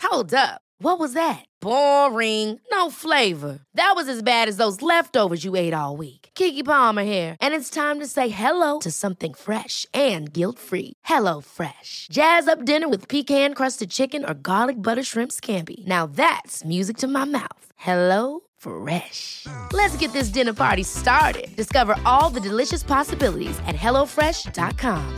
Hold up. What was that? Boring. No flavor. That was as bad as those leftovers you ate all week. Keke Palmer here, and it's time to say hello to something fresh and guilt-free. Hello Fresh. Jazz up dinner with pecan-crusted chicken or garlic butter shrimp scampi. Now that's music to my mouth. Hello Fresh. Let's get this dinner party started. Discover all the delicious possibilities at hellofresh.com.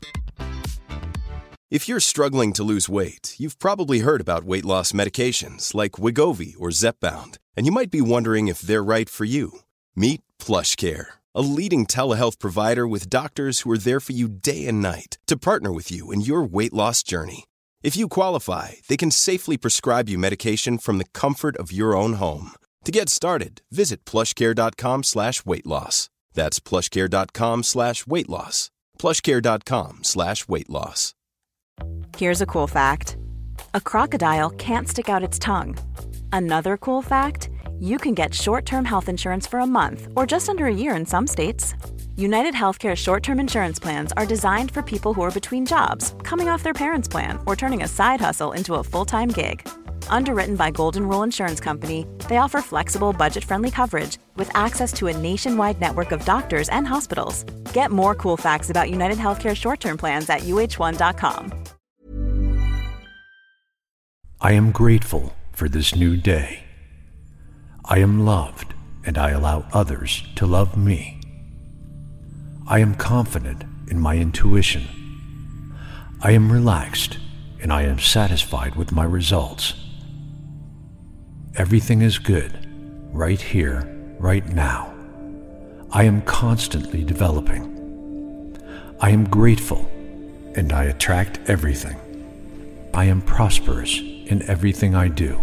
If you're struggling to lose weight, you've probably heard about weight loss medications like Wegovy or Zepbound, and you might be wondering if they're right for you. Meet PlushCare, a leading telehealth provider with doctors who are there for you day and night to partner with you in your weight loss journey. If you qualify, they can safely prescribe you medication from the comfort of your own home. To get started, visit plushcare.com/weightloss. That's plushcare.com/weightloss. plushcare.com/weightloss. Here's a cool fact. A crocodile can't stick out its tongue. Another cool fact, you can get short-term health insurance for a month or just under a year in some states. United Healthcare short-term insurance plans are designed for people who are between jobs, coming off their parents' plan, or turning a side hustle into a full-time gig. Underwritten by Golden Rule Insurance Company, they offer flexible, budget-friendly coverage with access to a nationwide network of doctors and hospitals. Get more cool facts about United Healthcare short-term plans at uh1.com. I am grateful for this new day. I am loved, and I allow others to love me. I am confident in my intuition. I am relaxed, and I am satisfied with my results. Everything is good, right here, right now. I am constantly developing. I am grateful, and I attract everything. I am prosperous in everything I do.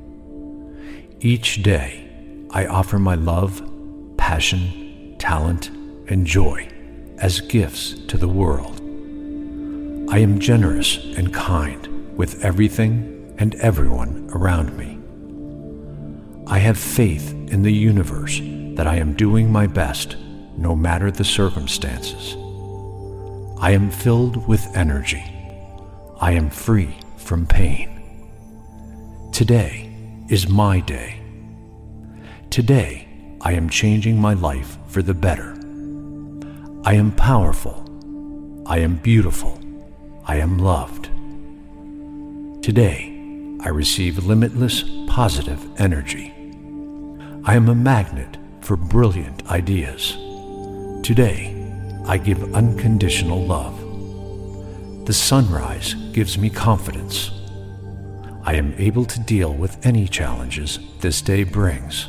Each day, I offer my love, passion, talent, and joy as gifts to the world. I am generous and kind with everything and everyone around me. I have faith in the universe that I am doing my best, no matter the circumstances. I am filled with energy. I am free from pain. Today is my day. Today, I am changing my life for the better. I am powerful. I am beautiful. I am loved. Today, I receive limitless positive energy. I am a magnet for brilliant ideas. Today, I give unconditional love. The sunrise gives me confidence. I am able to deal with any challenges this day brings.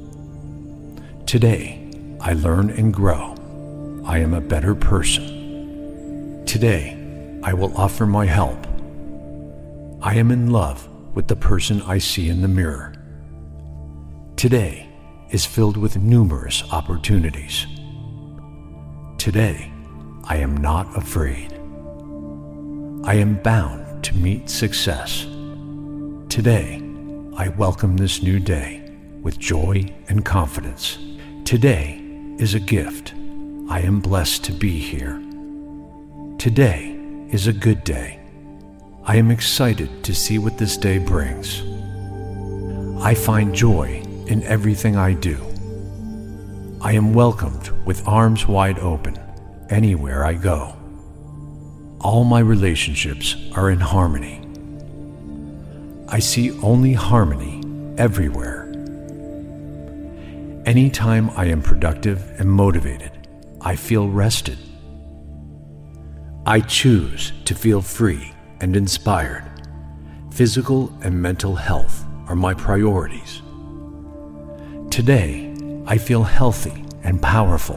Today, I learn and grow. I am a better person. Today, I will offer my help. I am in love with the person I see in the mirror. Today is filled with numerous opportunities. Today, I am not afraid. I am bound to meet success. Today, I welcome this new day with joy and confidence. Today is a gift. I am blessed to be here. Today is a good day. I am excited to see what this day brings. I find joy in everything I do. I am welcomed with arms wide open anywhere I go. All my relationships are in harmony. I see only harmony everywhere. Anytime I am productive and motivated, I feel rested. I choose to feel free and inspired. Physical and mental health are my priorities. Today, I feel healthy and powerful.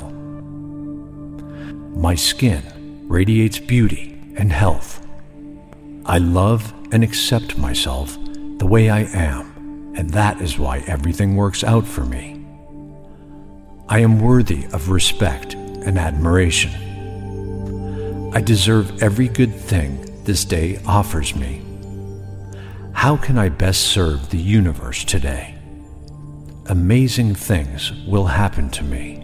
My skin radiates beauty and health. I love and accept myself the way I am, and that is why everything works out for me. I am worthy of respect and admiration. I deserve every good thing this day offers me. How can I best serve the universe today? Amazing things will happen to me.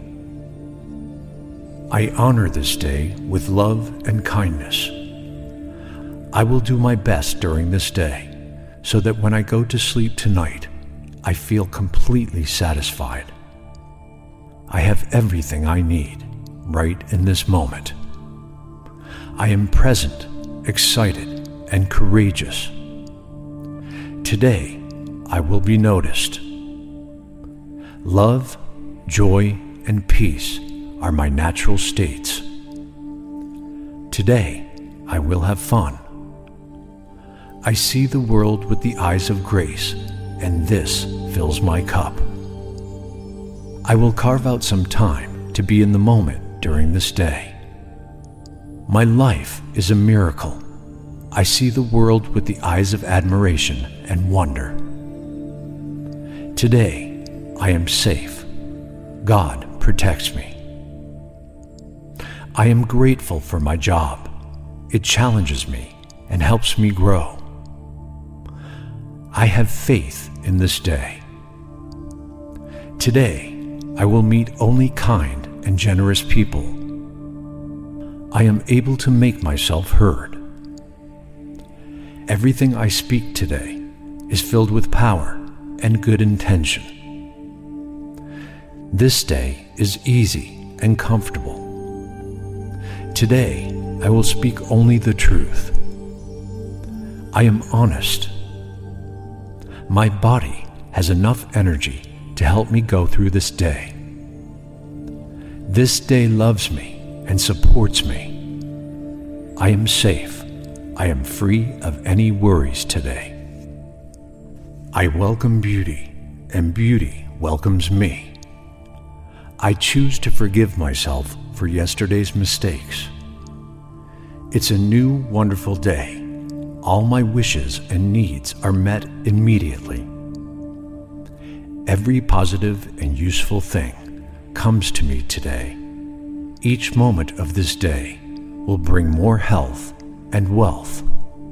I honor this day with love and kindness. I will do my best during this day, so that when I go to sleep tonight, I feel completely satisfied. I have everything I need right in this moment. I am present, excited, and courageous. Today, I will be noticed. Love, joy, and peace are my natural states. Today, I will have fun. I see the world with the eyes of grace, and this fills my cup. I will carve out some time to be in the moment during this day. My life is a miracle. I see the world with the eyes of admiration and wonder. Today, I am safe. God protects me. I am grateful for my job. It challenges me and helps me grow. I have faith in this day. Today, I will meet only kind and generous people. I am able to make myself heard. Everything I speak today is filled with power and good intention. This day is easy and comfortable. Today, I will speak only the truth. I am honest. My body has enough energy to help me go through this day. This day loves me and supports me. I am safe. I am free of any worries today. I welcome beauty, and beauty welcomes me. I choose to forgive myself for yesterday's mistakes. It's a new, wonderful day. All my wishes and needs are met immediately. Every positive and useful thing comes to me today. Each moment of this day will bring more health and wealth.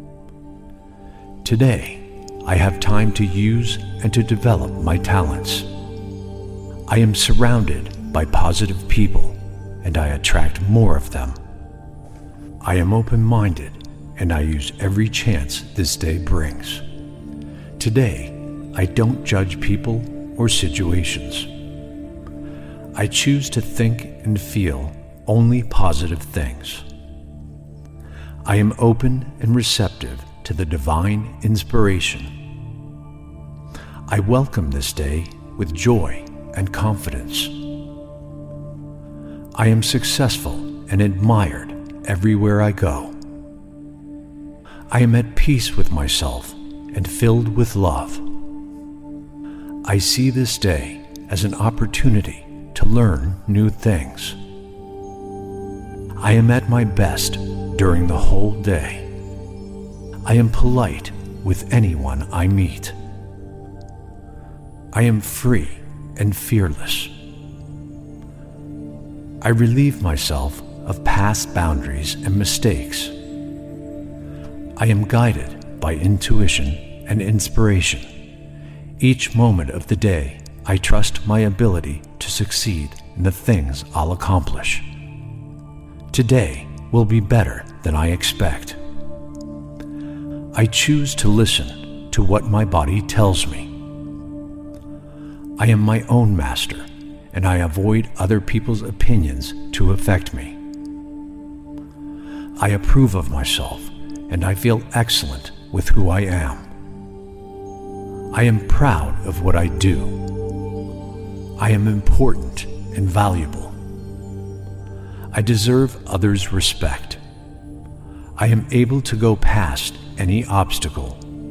Today, I have time to use and to develop my talents. I am surrounded by positive people, and I attract more of them. I am open-minded, and I use every chance this day brings. Today, I don't judge people or situations. I choose to think and feel only positive things. I am open and receptive to the divine inspiration. I welcome this day with joy and confidence. I am successful and admired everywhere I go. I am at peace with myself and filled with love. I see this day as an opportunity to learn new things. I am at my best during the whole day. I am polite with anyone I meet. I am free and fearless. I relieve myself of past boundaries and mistakes. I am guided by intuition and inspiration. Each moment of the day, I trust my ability to succeed in the things I'll accomplish. Today will be better than I expect. I choose to listen to what my body tells me. I am my own master, and I avoid other people's opinions to affect me. I approve of myself, and I feel excellent with who I am. I am proud of what I do. I am important and valuable. I deserve others' respect. I am able to go past any obstacle.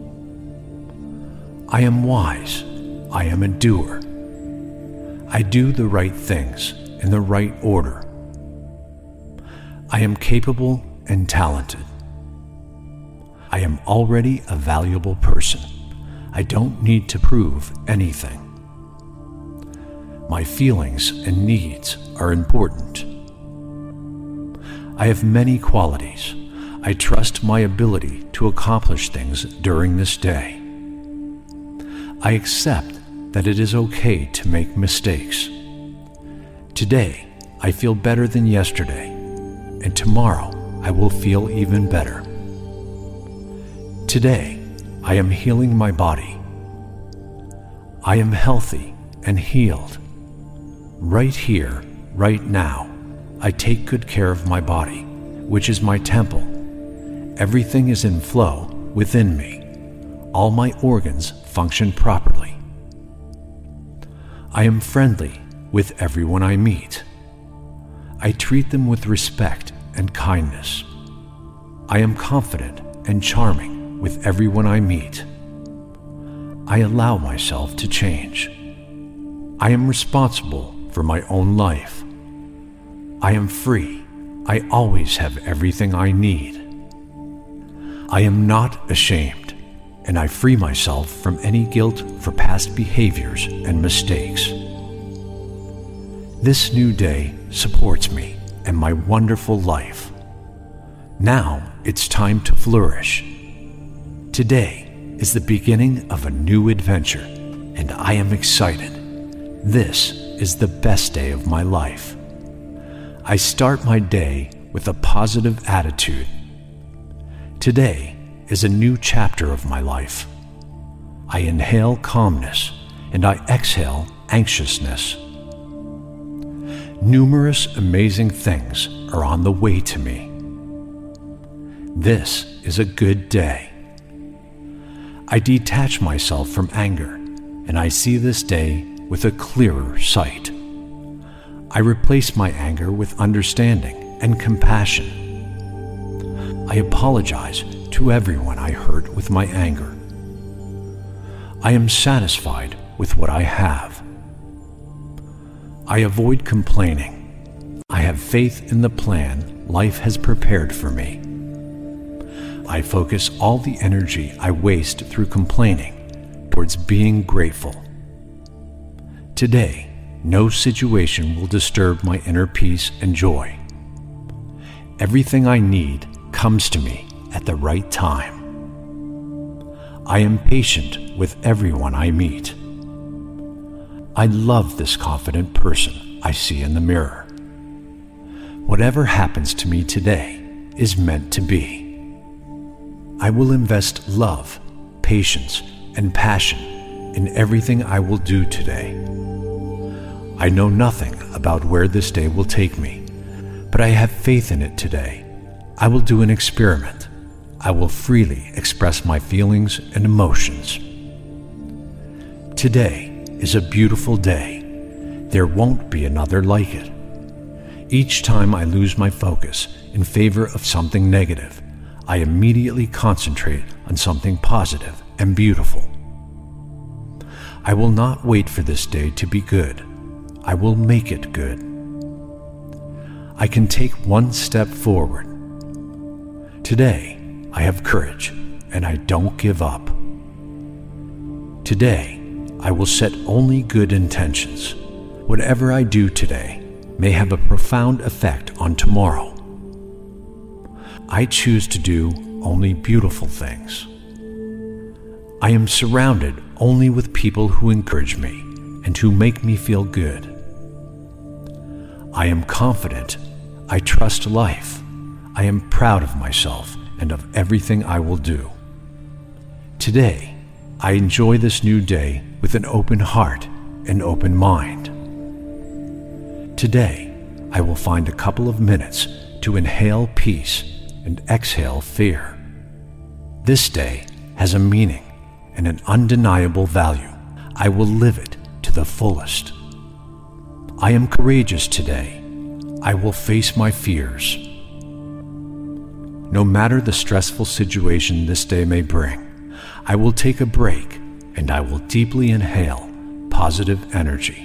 I am wise. I am a doer. I do the right things in the right order. I am capable and talented. I am already a valuable person. I don't need to prove anything. My feelings and needs are important. I have many qualities. I trust my ability to accomplish things during this day. I accept that it is okay to make mistakes. Today, I feel better than yesterday, and tomorrow I will feel even better. Today, I am healing my body. I am healthy and healed. Right here, right now, I take good care of my body, which is my temple. Everything is in flow within me. All my organs function properly. I am friendly with everyone I meet. I treat them with respect and kindness. I am confident and charming with everyone I meet. I allow myself to change. I am responsible for my own life. I am free. I always have everything I need. I am not ashamed, and I free myself from any guilt for past behaviors and mistakes. This new day supports me and my wonderful life. Now it's time to flourish. Today is the beginning of a new adventure, and I am excited. This is the best day of my life. I start my day with a positive attitude. Today is a new chapter of my life. I inhale calmness and I exhale anxiousness. Numerous amazing things are on the way to me. This is a good day. I detach myself from anger, and I see this day with a clearer sight. I replace my anger with understanding and compassion. I apologize to everyone I hurt with my anger. I am satisfied with what I have. I avoid complaining. I have faith in the plan life has prepared for me. I focus all the energy I waste through complaining towards being grateful. Today, no situation will disturb my inner peace and joy. Everything I need comes to me at the right time. I am patient with everyone I meet. I love this confident person I see in the mirror. Whatever happens to me today is meant to be. I will invest love, patience, and passion in everything I will do today. I know nothing about where this day will take me, but I have faith in it today. I will do an experiment. I will freely express my feelings and emotions. Today is a beautiful day. There won't be another like it. Each time I lose my focus in favor of something negative, I immediately concentrate on something positive and beautiful. I will not wait for this day to be good. I will make it good. I can take one step forward. Today, I have courage and I don't give up. Today, I will set only good intentions. Whatever I do today may have a profound effect on tomorrow. I choose to do only beautiful things. I am surrounded only with people who encourage me and who make me feel good. I am confident. I trust life. I am proud of myself and of everything I will do. Today, I enjoy this new day with an open heart and open mind. Today, I will find a couple of minutes to inhale peace and exhale fear. This day has a meaning and an undeniable value. I will live it to the fullest. I am courageous today. I will face my fears. No matter the stressful situation this day may bring, I will take a break and I will deeply inhale positive energy.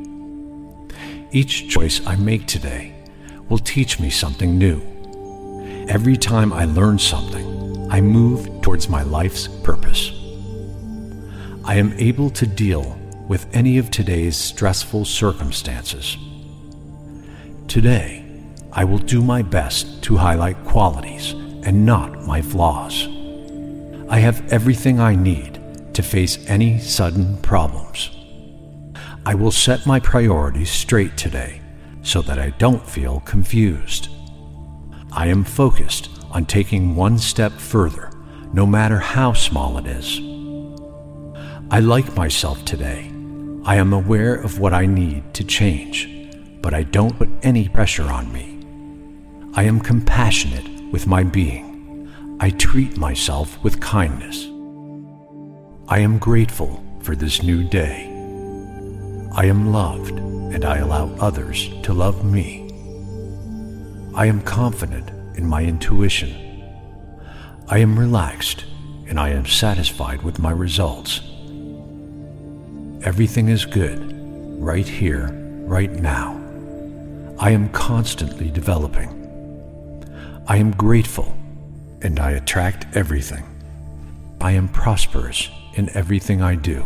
Each choice I make today will teach me something new. Every time I learn something, I move towards my life's purpose. I am able to deal with any of today's stressful circumstances. Today, I will do my best to highlight qualities and not my flaws. I have everything I need to face any sudden problems. I will set my priorities straight today so that I don't feel confused. I am focused on taking one step further no matter how small it is. I like myself today. I am aware of what I need to change, but I don't put any pressure on me. I am compassionate with my being. I treat myself with kindness. I am grateful for this new day. I am loved, and I allow others to love me. I am confident in my intuition. I am relaxed, and I am satisfied with my results. Everything is good, right here, right now. I am constantly developing. I am grateful, and I attract everything. I am prosperous in everything I do.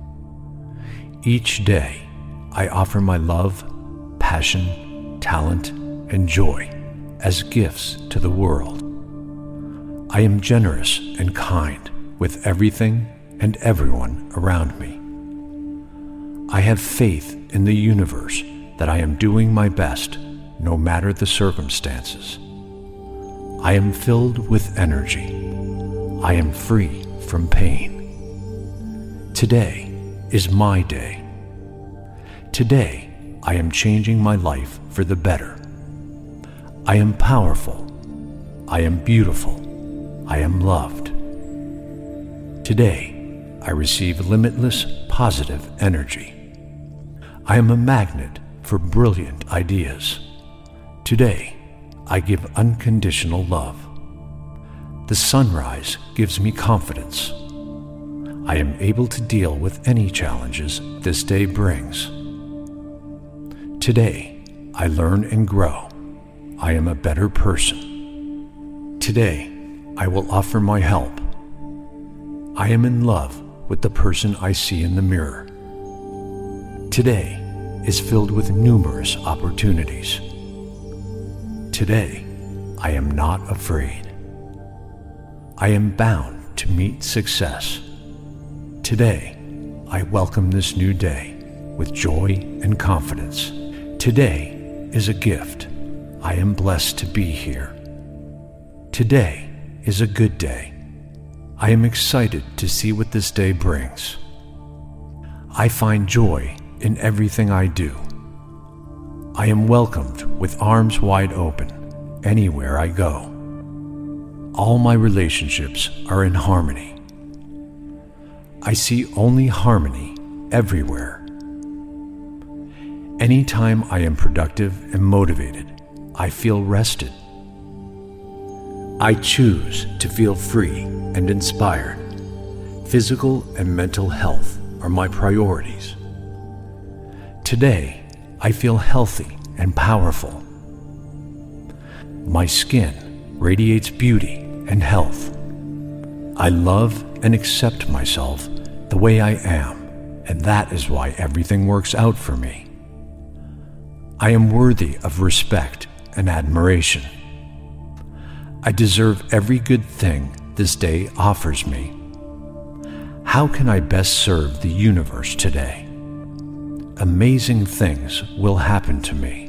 Each day, I offer my love, passion, talent, and joy as gifts to the world. I am generous and kind with everything and everyone around me. I have faith in the universe that I am doing my best no matter the circumstances. I am filled with energy. I am free from pain. Today is my day. Today, I am changing my life for the better. I am powerful. I am beautiful. I am loved. Today, I receive limitless positive energy. I am a magnet for brilliant ideas. Today, I give unconditional love. The sunrise gives me confidence. I am able to deal with any challenges this day brings. Today, I learn and grow. I am a better person. Today, I will offer my help. I am in love with the person I see in the mirror. Today is filled with numerous opportunities. Today, I am not afraid. I am bound to meet success. Today, I welcome this new day with joy and confidence. Today is a gift. I am blessed to be here. Today is a good day. I am excited to see what this day brings. I find joy in everything I do. I am welcomed with arms wide open anywhere I go. All my relationships are in harmony. I see only harmony everywhere. Anytime I am productive and motivated, I feel rested. I choose to feel free and inspired. Physical and mental health are my priorities. Today, I feel healthy and powerful. My skin radiates beauty and health. I love and accept myself the way I am, and that is why everything works out for me. I am worthy of respect and admiration. I deserve every good thing this day offers me. How can I best serve the universe today? Amazing things will happen to me.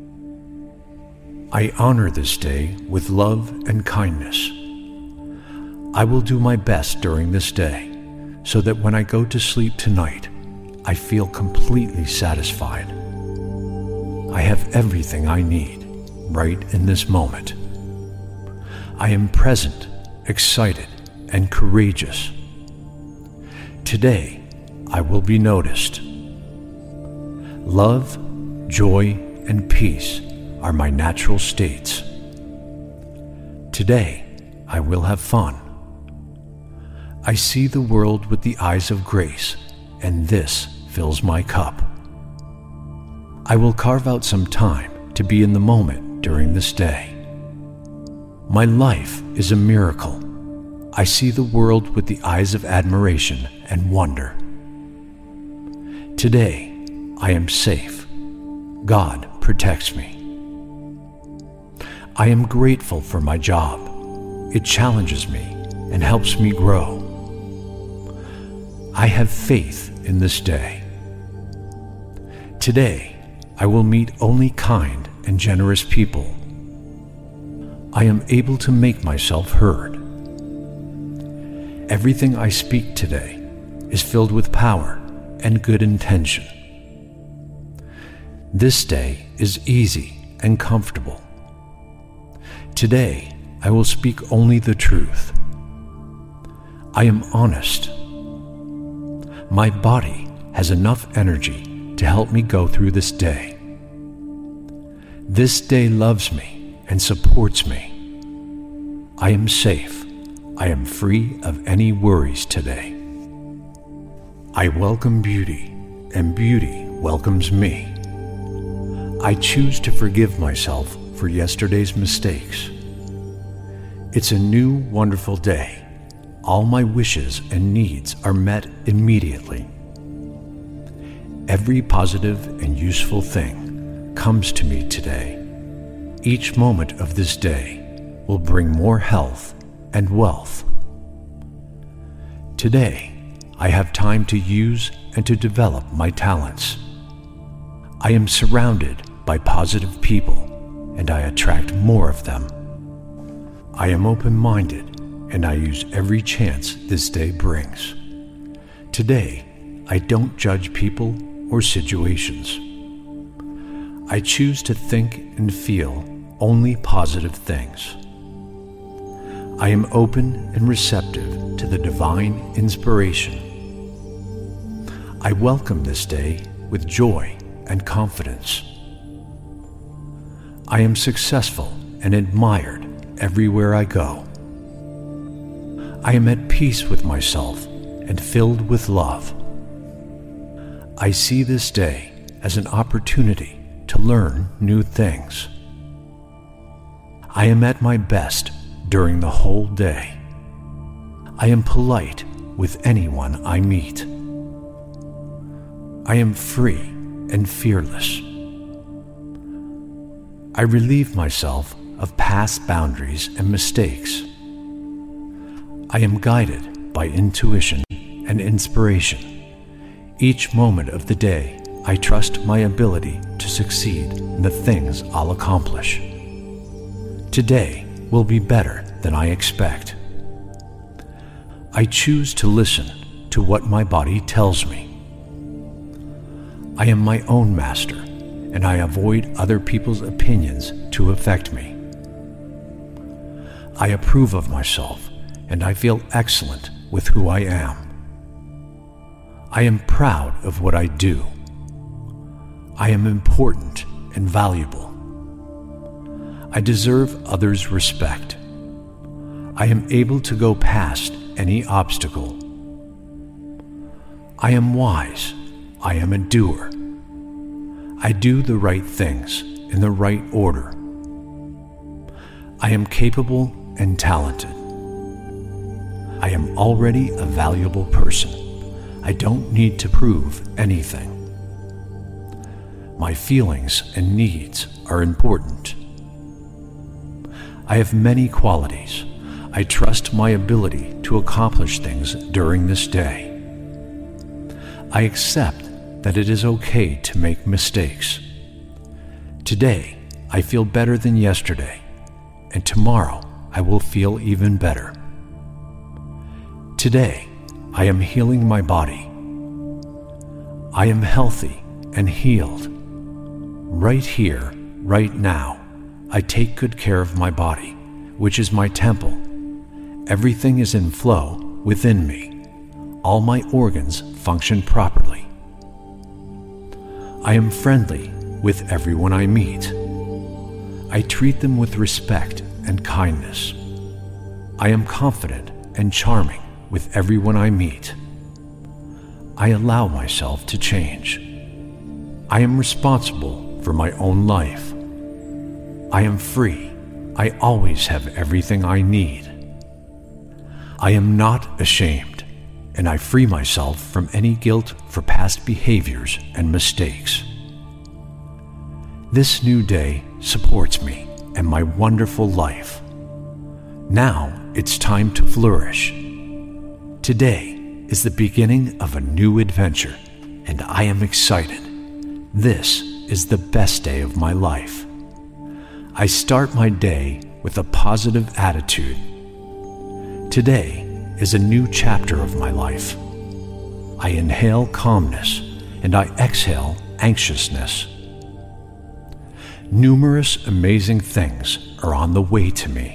I honor this day with love and kindness. I will do my best during this day so that when I go to sleep tonight, I feel completely satisfied. I have everything I need right in this moment. I am present, excited, and courageous. Today, I will be noticed. Love, joy, and peace are my natural states. Today, I will have fun. I see the world with the eyes of grace, and this fills my cup. I will carve out some time to be in the moment during this day. My life is a miracle. I see the world with the eyes of admiration and wonder. Today, I am safe. God protects me. I am grateful for my job. It challenges me and helps me grow. I have faith in this day. Today, I will meet only kind and generous people. I am able to make myself heard. Everything I speak today is filled with power and good intention. This day is easy and comfortable. Today, I will speak only the truth. I am honest. My body has enough energy to help me go through this day. This day loves me and supports me. I am safe. I am free of any worries today. I welcome beauty, and beauty welcomes me. I choose to forgive myself for yesterday's mistakes. It's a new, wonderful day. All my wishes and needs are met immediately. Every positive and useful thing comes to me today. Each moment of this day will bring more health and wealth. Today, I have time to use and to develop my talents. I am surrounded by positive people, and I attract more of them. I am open-minded, and I use every chance this day brings. Today, I don't judge people or situations. I choose to think and feel only positive things. I am open and receptive to the divine inspiration. I welcome this day with joy and confidence. I am successful and admired everywhere I go. I am at peace with myself and filled with love. I see this day as an opportunity to learn new things. I am at my best during the whole day. I am polite with anyone I meet. I am free and fearless. I relieve myself of past boundaries and mistakes. I am guided by intuition and inspiration. Each moment of the day, I trust my ability to succeed in the things I'll accomplish. Today will be better than I expect. I choose to listen to what my body tells me. I am my own master, and I avoid other people's opinions to affect me. I approve of myself, and I feel excellent with who I am. I am proud of what I do. I am important and valuable. I deserve others' respect. I am able to go past any obstacle. I am wise. I am a doer. I do the right things in the right order. I am capable and talented. I am already a valuable person. I don't need to prove anything. My feelings and needs are important. I have many qualities. I trust my ability to accomplish things during this day. I accept that it is okay to make mistakes. Today, I feel better than yesterday, and tomorrow I will feel even better. Today, I am healing my body. I am healthy and healed. Right here, right now, I take good care of my body, which is my temple. Everything is in flow within me. All my organs function properly. I am friendly with everyone I meet. I treat them with respect and kindness. I am confident and charming with everyone I meet. I allow myself to change. I am responsible for my own life. I am free. I always have everything I need. I am not ashamed, and I free myself from any guilt for past behaviors and mistakes. This new day supports me and my wonderful life. Now it's time to flourish. Today is the beginning of a new adventure, and I am excited. This is the best day of my life. I start my day with a positive attitude. Today is a new chapter of my life. I inhale calmness and I exhale anxiousness. Numerous amazing things are on the way to me.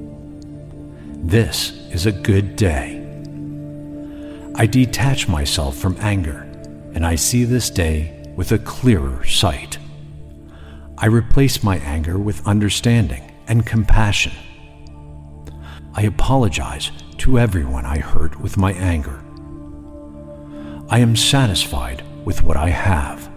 This is a good day. I detach myself from anger, and I see this day with a clearer sight. I replace my anger with understanding and compassion. I apologize to everyone I hurt with my anger. I am satisfied with what I have.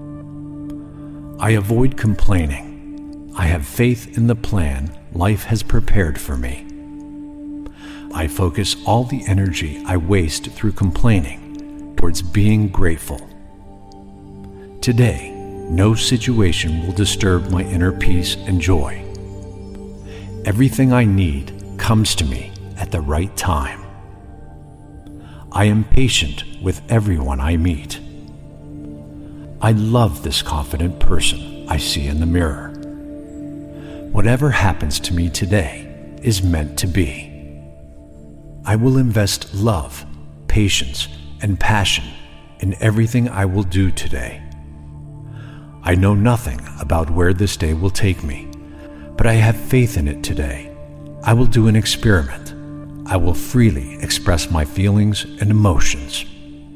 I avoid complaining. I have faith in the plan life has prepared for me. I focus all the energy I waste through complaining towards being grateful. Today, no situation will disturb my inner peace and joy. Everything I need comes to me at the right time. I am patient with everyone I meet. I love this confident person I see in the mirror. Whatever happens to me today is meant to be. I will invest love, patience, and passion in everything I will do today. I know nothing about where this day will take me, but I have faith in it today. I will do an experiment. I will freely express my feelings and emotions.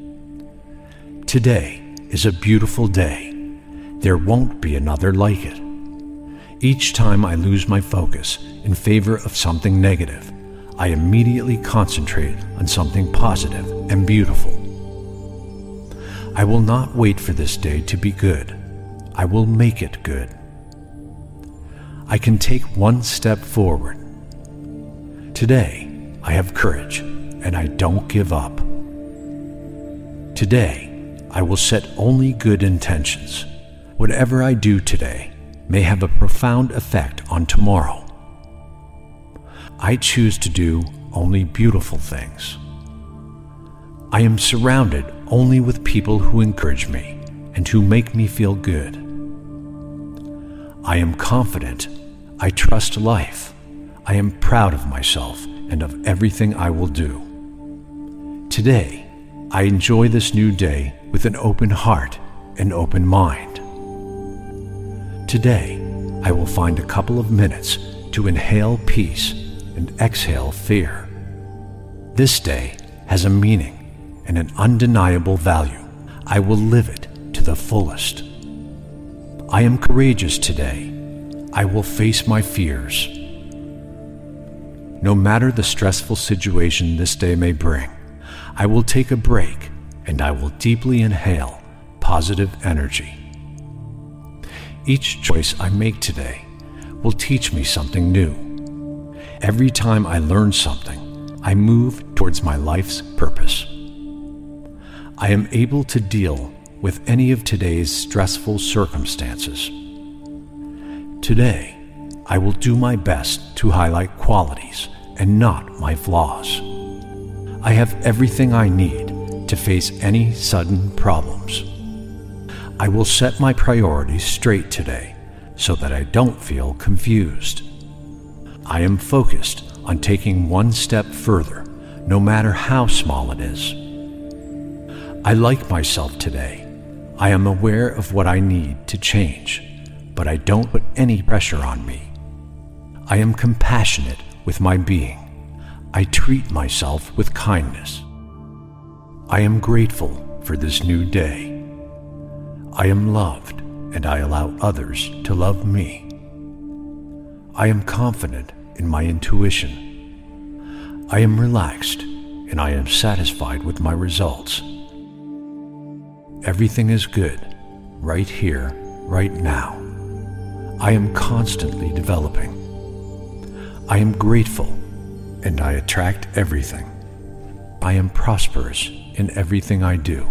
Today is a beautiful day. There won't be another like it. Each time I lose my focus in favor of something negative, I immediately concentrate on something positive and beautiful. I will not wait for this day to be good. I will make it good. I can take one step forward. Today, I have courage and I don't give up. Today, I will set only good intentions. Whatever I do today may have a profound effect on tomorrow. I choose to do only beautiful things. I am surrounded only with people who encourage me and who make me feel good. I am confident. I trust life. I am proud of myself and of everything I will do. Today, I enjoy this new day with an open heart and open mind. Today, I will find a couple of minutes to inhale peace and exhale fear. This day has a meaning and an undeniable value. I will live it to the fullest. I am courageous today. I will face my fears. No matter the stressful situation this day may bring, I will take a break and I will deeply inhale positive energy. Each choice I make today will teach me something new. Every time I learn something, I move towards my life's purpose. I am able to deal with any of today's stressful circumstances. Today, I will do my best to highlight qualities and not my flaws. I have everything I need to face any sudden problems. I will set my priorities straight today so that I don't feel confused. I am focused on taking one step further, no matter how small it is. I like myself today. I am aware of what I need to change, but I don't put any pressure on me. I am compassionate with my being. I treat myself with kindness. I am grateful for this new day. I am loved, and I allow others to love me. I am confident in my intuition. I am relaxed, and I am satisfied with my results. Everything is good, right here, right now. I am constantly developing. I am grateful, and I attract everything. I am prosperous in everything I do.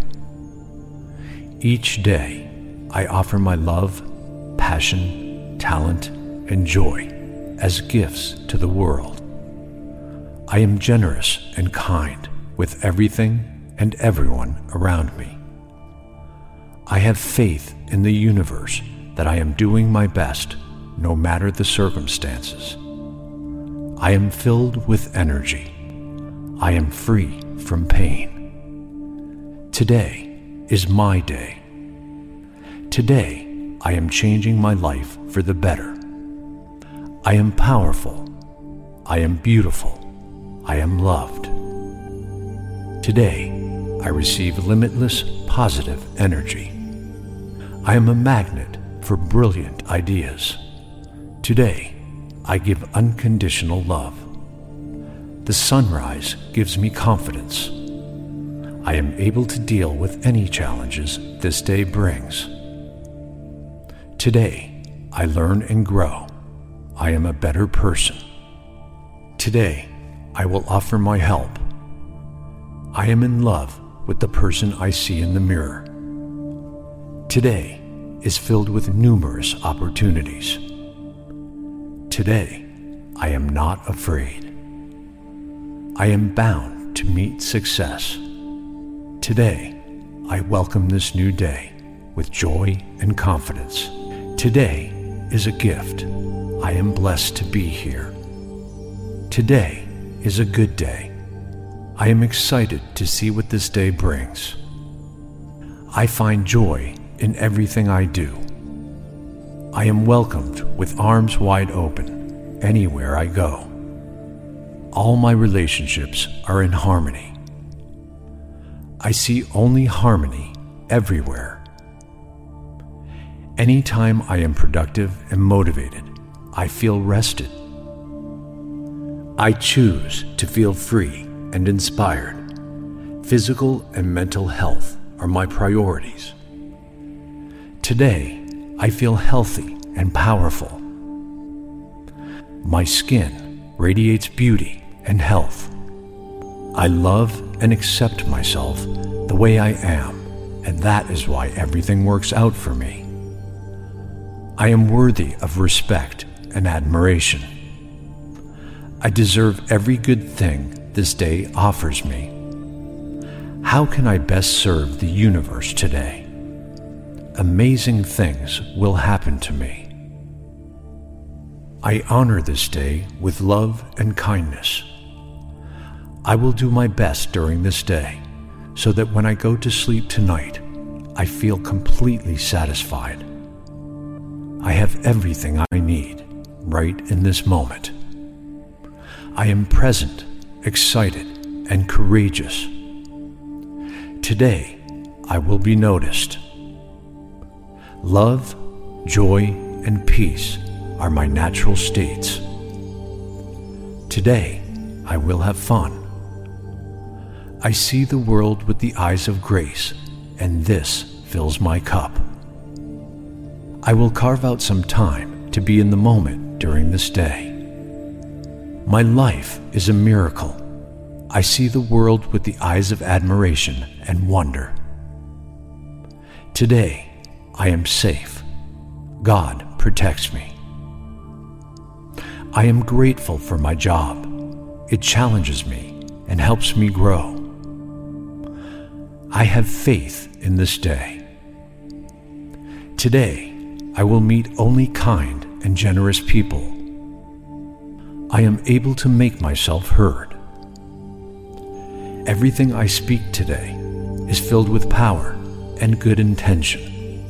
Each day, I offer my love, passion, talent, and joy as gifts to the world. I am generous and kind with everything and everyone around me. I have faith in the universe that I am doing my best, no matter the circumstances. I am filled with energy. I am free from pain. Today is my day. Today, I am changing my life for the better. I am powerful. I am beautiful. I am loved. Today, I receive limitless positive energy. I am a magnet for brilliant ideas. Today, I give unconditional love. The sunrise gives me confidence. I am able to deal with any challenges this day brings. Today, I learn and grow. I am a better person. Today, I will offer my help. I am in love with the person I see in the mirror. Today is filled with numerous opportunities. Today, I am not afraid. I am bound to meet success. Today, I welcome this new day with joy and confidence. Today is a gift. I am blessed to be here. Today is a good day. I am excited to see what this day brings. I find joy in everything I do. I am welcomed with arms wide open anywhere I go. All my relationships are in harmony. I see only harmony everywhere. Anytime I am productive and motivated, I feel rested. I choose to feel free and inspired. Physical and mental health are my priorities. Today, I feel healthy and powerful. My skin radiates beauty and health. I love and accept myself the way I am, and that is why everything works out for me. I am worthy of respect and admiration. I deserve every good thing this day offers me. How can I best serve the universe today? Amazing things will happen to me. I honor this day with love and kindness. I will do my best during this day so that when I go to sleep tonight, I feel completely satisfied. I have everything I need right in this moment. I am present, excited, and courageous. Today, I will be noticed. Love, joy, and peace are my natural states. Today, I will have fun. I see the world with the eyes of grace, and this fills my cup. I will carve out some time to be in the moment during this day. My life is a miracle. I see the world with the eyes of admiration and wonder. Today, I am safe. God protects me. I am grateful for my job. It challenges me and helps me grow. I have faith in this day. Today, I will meet only kind and generous people. I am able to make myself heard. Everything I speak today is filled with power and good intention.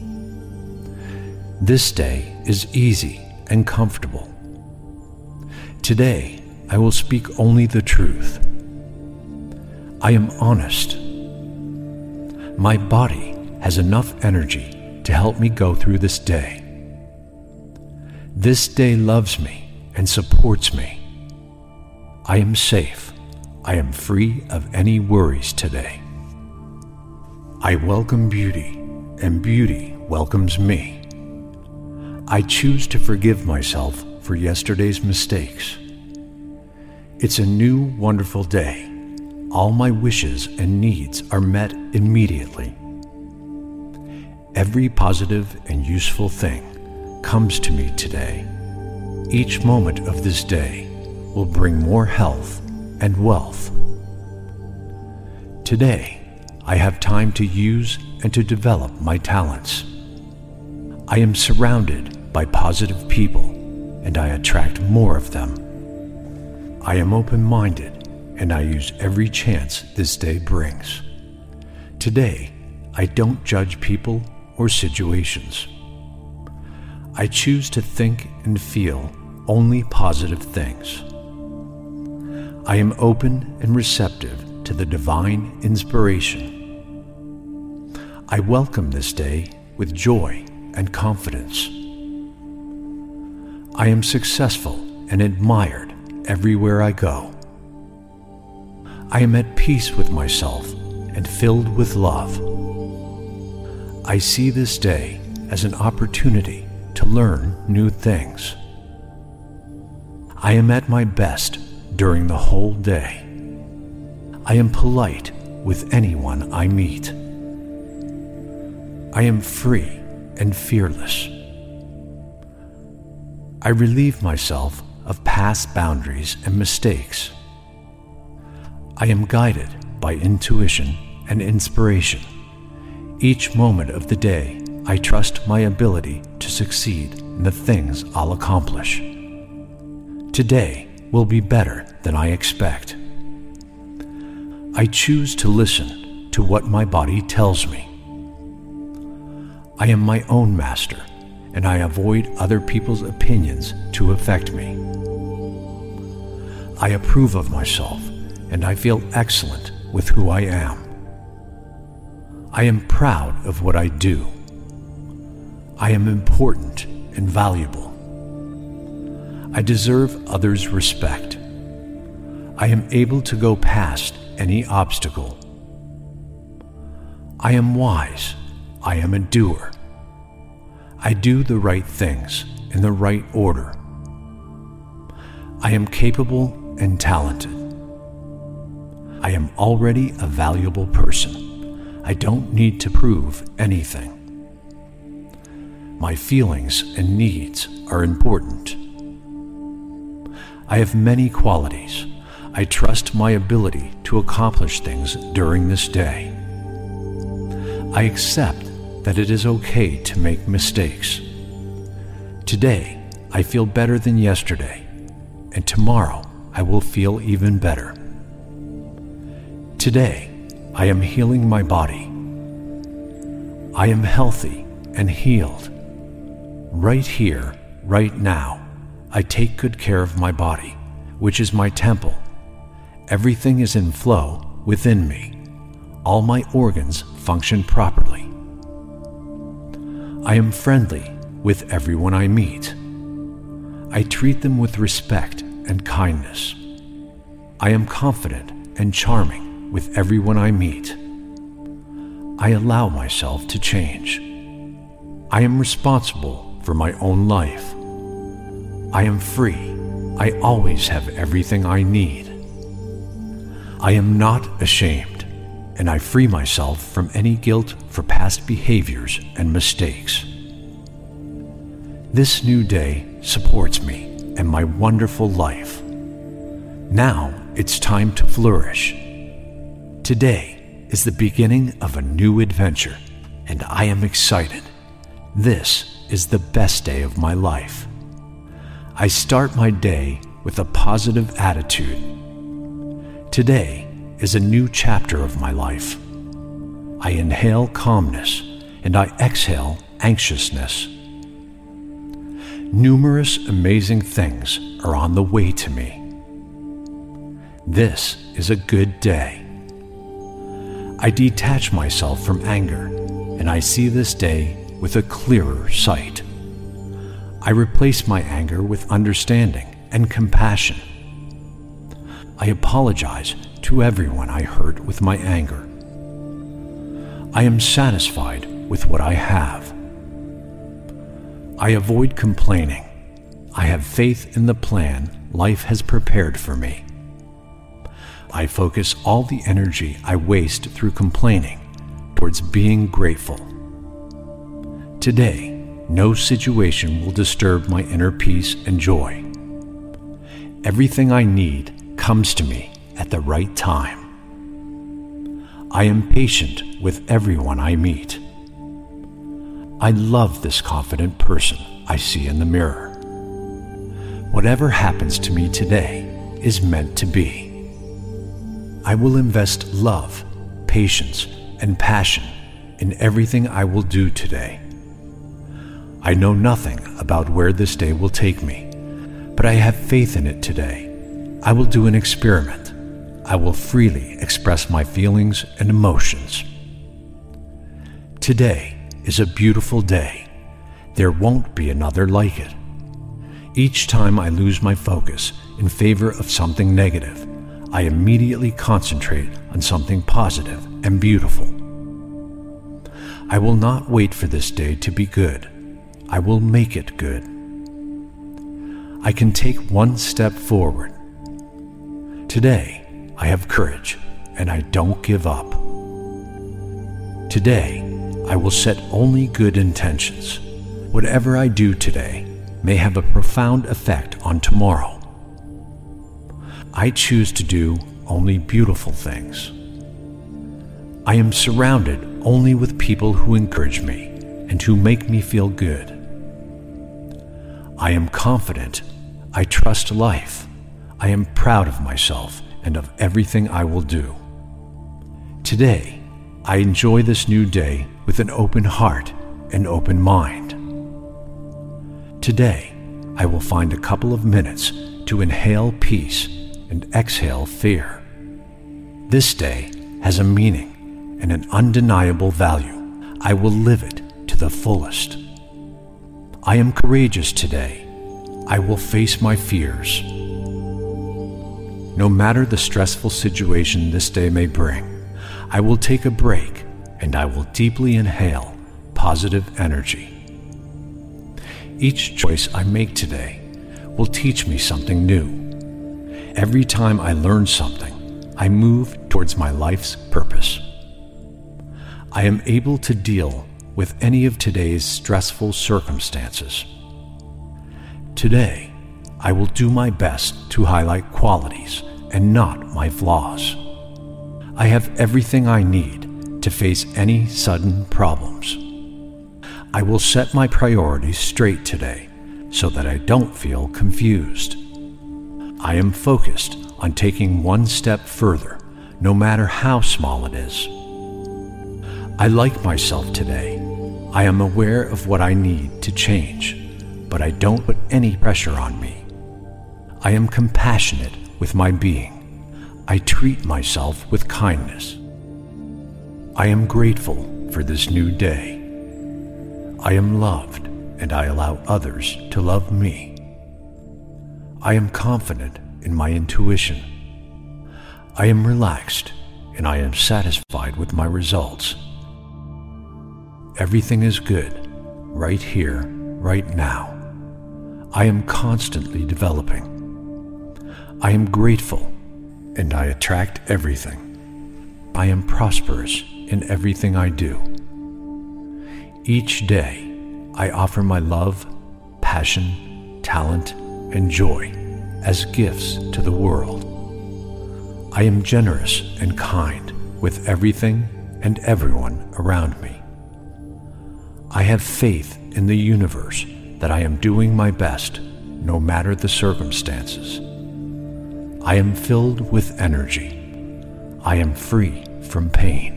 This day is easy and comfortable. Today, I will speak only the truth. I am honest. My body has enough energy to help me go through this day. This day loves me and supports me. I am safe. I am free of any worries today. I welcome beauty, and beauty welcomes me. I choose to forgive myself for yesterday's mistakes. It's a new, wonderful day. All my wishes and needs are met immediately. Every positive and useful thing comes to me today. Each moment of this day will bring more health and wealth. Today, I have time to use and to develop my talents. I am surrounded by positive people, and I attract more of them. I am open-minded and I use every chance this day brings. Today, I don't judge people or situations. I choose to think and feel only positive things. I am open and receptive to the divine inspiration. I welcome this day with joy and confidence. I am successful and admired everywhere I go. I am at peace with myself and filled with love. I see this day as an opportunity to learn new things. I am at my best during the whole day. I am polite with anyone I meet. I am free and fearless. I relieve myself of past boundaries and mistakes. I am guided by intuition and inspiration. Each moment of the day, I trust my ability to succeed in the things I'll accomplish. Today will be better than I expect. I choose to listen to what my body tells me. I am my own master, and I avoid other people's opinions to affect me. I approve of myself, and I feel excellent with who I am. I am proud of what I do. I am important and valuable. I deserve others' respect. I am able to go past any obstacle. I am wise. I am a doer. I do the right things in the right order. I am capable and talented. I am already a valuable person. I don't need to prove anything. My feelings and needs are important. I have many qualities. I trust my ability to accomplish things during this day. I accept that it is okay to make mistakes. Today, I feel better than yesterday, and tomorrow I will feel even better. Today, I am healing my body. I am healthy and healed. Right here, right now, I take good care of my body, which is my temple. Everything is in flow within me. All my organs function properly. I am friendly with everyone I meet. I treat them with respect and kindness. I am confident and charming with everyone I meet. I allow myself to change. I am responsible for my own life. I am free. I always have everything I need. I am not ashamed, and I free myself from any guilt for past behaviors and mistakes. This new day supports me and my wonderful life. Now it's time to flourish. Today is the beginning of a new adventure, and I am excited. This is the best day of my life. I start my day with a positive attitude. Today is a new chapter of my life. I inhale calmness and I exhale anxiousness. Numerous amazing things are on the way to me. This is a good day. I detach myself from anger, and I see this day with a clearer sight. I replace my anger with understanding and compassion. I apologize to everyone I hurt with my anger. I am satisfied with what I have. I avoid complaining. I have faith in the plan life has prepared for me. I focus all the energy I waste through complaining towards being grateful. Today, no situation will disturb my inner peace and joy. Everything I need comes to me at the right time. I am patient with everyone I meet. I love this confident person I see in the mirror. Whatever happens to me today is meant to be. I will invest love, patience, and passion in everything I will do today. I know nothing about where this day will take me, but I have faith in it today. I will do an experiment. I will freely express my feelings and emotions. Today is a beautiful day. There won't be another like it. Each time I lose my focus in favor of something negative, I immediately concentrate on something positive and beautiful. I will not wait for this day to be good. I will make it good. I can take one step forward. Today, I have courage and I don't give up. Today, I will set only good intentions. Whatever I do today may have a profound effect on tomorrow. I choose to do only beautiful things. I am surrounded only with people who encourage me and who make me feel good. I am confident. I trust life. I am proud of myself and of everything I will do. Today, I enjoy this new day with an open heart and open mind. Today, I will find a couple of minutes to inhale peace and exhale fear. This day has a meaning and an undeniable value. I will live it to the fullest. I am courageous today. I will face my fears. No matter the stressful situation this day may bring, I will take a break and I will deeply inhale positive energy. Each choice I make today will teach me something new. Every time I learn something, I move towards my life's purpose. I am able to deal with any of today's stressful circumstances. Today, I will do my best to highlight qualities and not my flaws. I have everything I need to face any sudden problems. I will set my priorities straight today so that I don't feel confused. I am focused on taking one step further, no matter how small it is. I like myself today. I am aware of what I need to change, but I don't put any pressure on me. I am compassionate with my being. I treat myself with kindness. I am grateful for this new day. I am loved, and I allow others to love me. I am confident in my intuition. I am relaxed, and I am satisfied with my results. Everything is good, right here, right now. I am constantly developing. I am grateful, and I attract everything. I am prosperous in everything I do. Each day, I offer my love, passion, talent, and joy as gifts to the world. I am generous and kind with everything and everyone around me. I have faith in the universe that I am doing my best, no matter the circumstances. I am filled with energy. I am free from pain.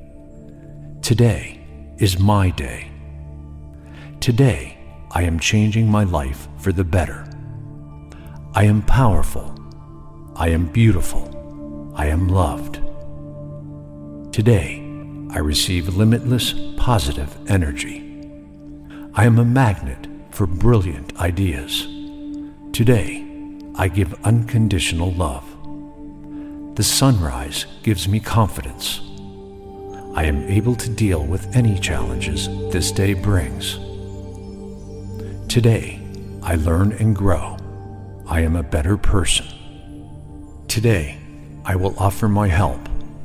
Today is my day. Today, I am changing my life for the better. I am powerful. I am beautiful. I am loved. Today, I receive limitless positive energy. I am a magnet for brilliant ideas. Today, I give unconditional love. The sunrise gives me confidence. I am able to deal with any challenges this day brings. Today, I learn and grow. I am a better person. Today, I will offer my help.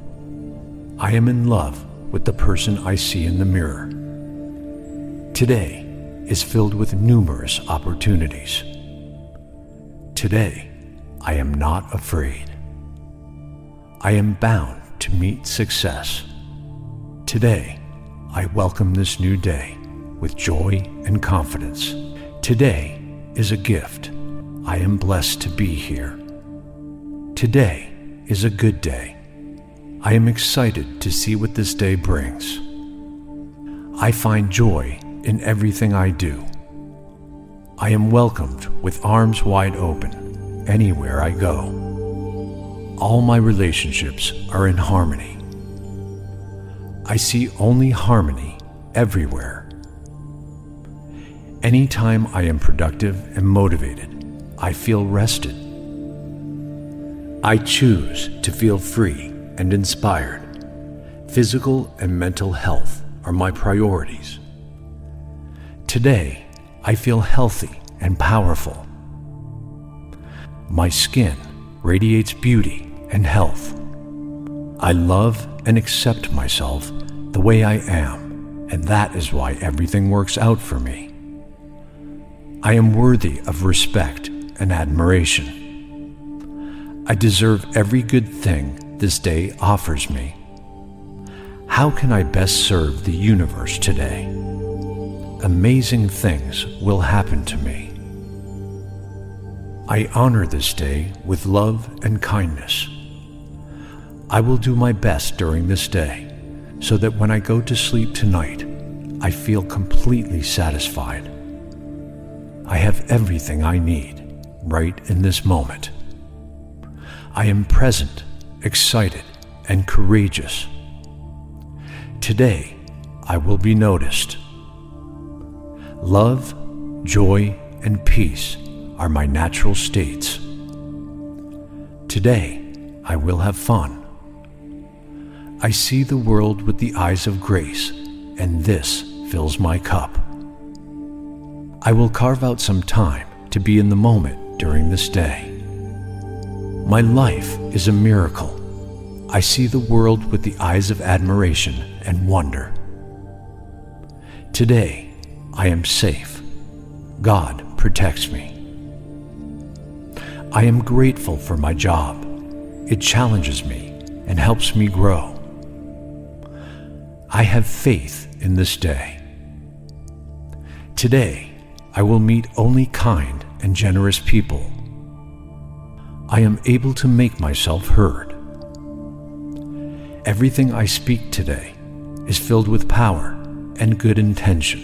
I am in love with the person I see in the mirror. Today is filled with numerous opportunities. Today, I am not afraid. I am bound to meet success. Today, I welcome this new day with joy and confidence. Today is a gift. I am blessed to be here. Today is a good day. I am excited to see what this day brings. I find joy in everything I do. I am welcomed with arms wide open anywhere I go. All my relationships are in harmony. I see only harmony everywhere. Anytime I am productive and motivated, I feel rested. I choose to feel free and inspired. Physical and mental health are my priorities. Today, I feel healthy and powerful. My skin radiates beauty and health. I love and accept myself the way I am, and that is why everything works out for me. I am worthy of respect and admiration. I deserve every good thing this day offers me. How can I best serve the universe today? Amazing things will happen to me. I honor this day with love and kindness. I will do my best during this day so that when I go to sleep tonight, I feel completely satisfied. I have everything I need right in this moment. I am present, excited, and courageous. Today, I will be noticed. Love, joy, and peace are my natural states. Today, I will have fun. I see the world with the eyes of grace, and this fills my cup. I will carve out some time to be in the moment during this day. My life is a miracle. I see the world with the eyes of admiration and wonder. Today, I am safe. God protects me. I am grateful for my job. It challenges me and helps me grow. I have faith in this day. Today, I will meet only kind and generous people. I am able to make myself heard. Everything I speak today is filled with power and good intention.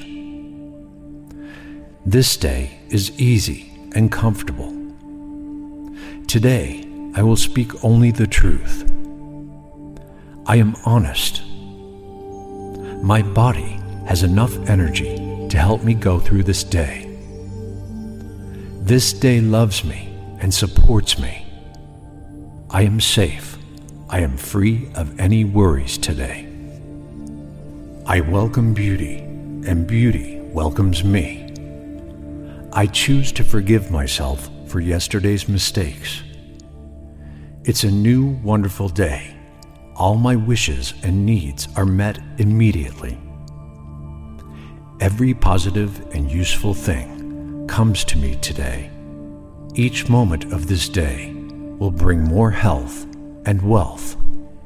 This day is easy and comfortable. Today, I will speak only the truth. I am honest. My body has enough energy to help me go through this day. This day loves me and supports me. I am safe. I am free of any worries today. I welcome beauty, and beauty welcomes me. I choose to forgive myself for yesterday's mistakes. It's a new, wonderful day. All my wishes and needs are met immediately. Every positive and useful thing comes to me today. Each moment of this day will bring more health and wealth.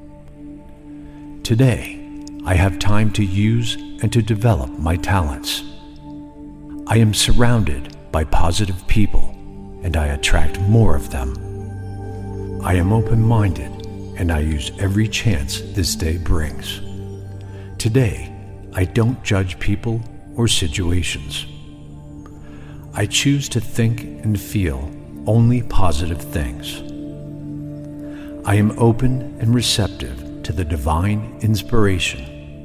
Today, I have time to use and to develop my talents. I am surrounded by positive people, and I attract more of them. I am open-minded, and I use every chance this day brings. Today, I don't judge people or situations. I choose to think and feel only positive things. I am open and receptive to the divine inspiration.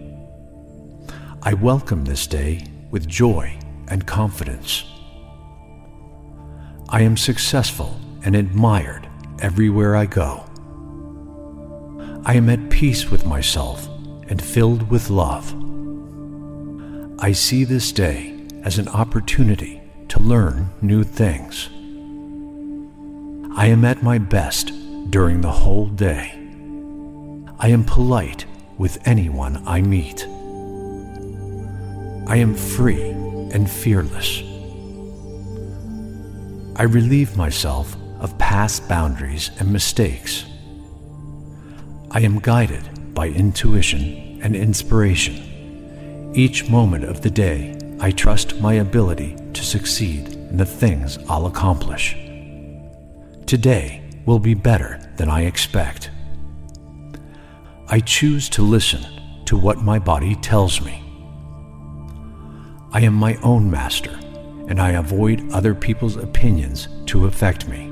I welcome this day with joy and confidence. I am successful and admired everywhere I go. I am at peace with myself and filled with love. I see this day as an opportunity to learn new things. I am at my best during the whole day. I am polite with anyone I meet. I am free and fearless. I relieve myself of past boundaries and mistakes. I am guided by intuition and inspiration. Each moment of the day, I trust my ability to succeed in the things I'll accomplish. Today will be better than I expect. I choose to listen to what my body tells me. I am my own master, and I avoid other people's opinions to affect me.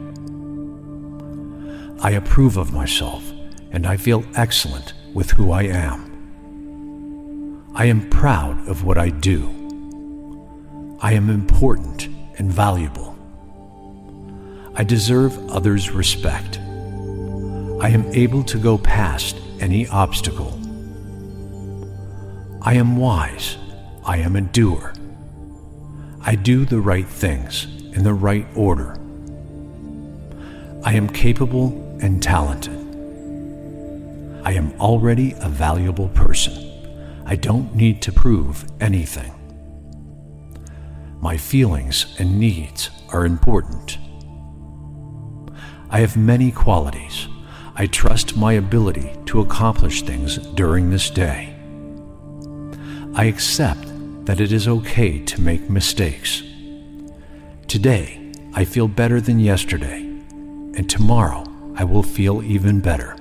I approve of myself, and I feel excellent with who I am. I am proud of what I do. I am important and valuable. I deserve others' respect. I am able to go past any obstacle. I am wise. I am a doer. I do the right things in the right order. I am capable and talented. I am already a valuable person. I don't need to prove anything. My feelings and needs are important. I have many qualities. I trust my ability to accomplish things during this day. I accept that it is okay to make mistakes. Today, I feel better than yesterday, and tomorrow I will feel even better.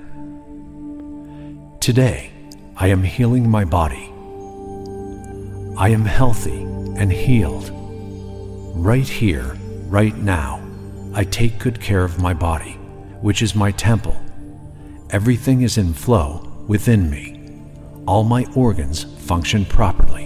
Today, I am healing my body. I am healthy and healed. Right here, right now, I take good care of my body, which is my temple. Everything is in flow within me. All my organs function properly.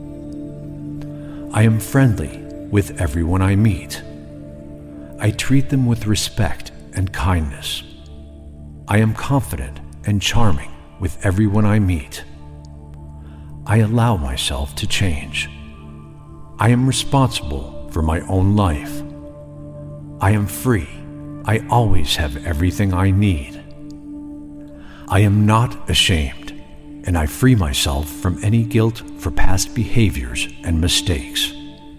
I am friendly with everyone I meet. I treat them with respect and kindness. I am confident and charming with everyone I meet. I allow myself to change. I am responsible for my own life. I am free. I always have everything I need. I am not ashamed, and I free myself from any guilt for past behaviors and mistakes.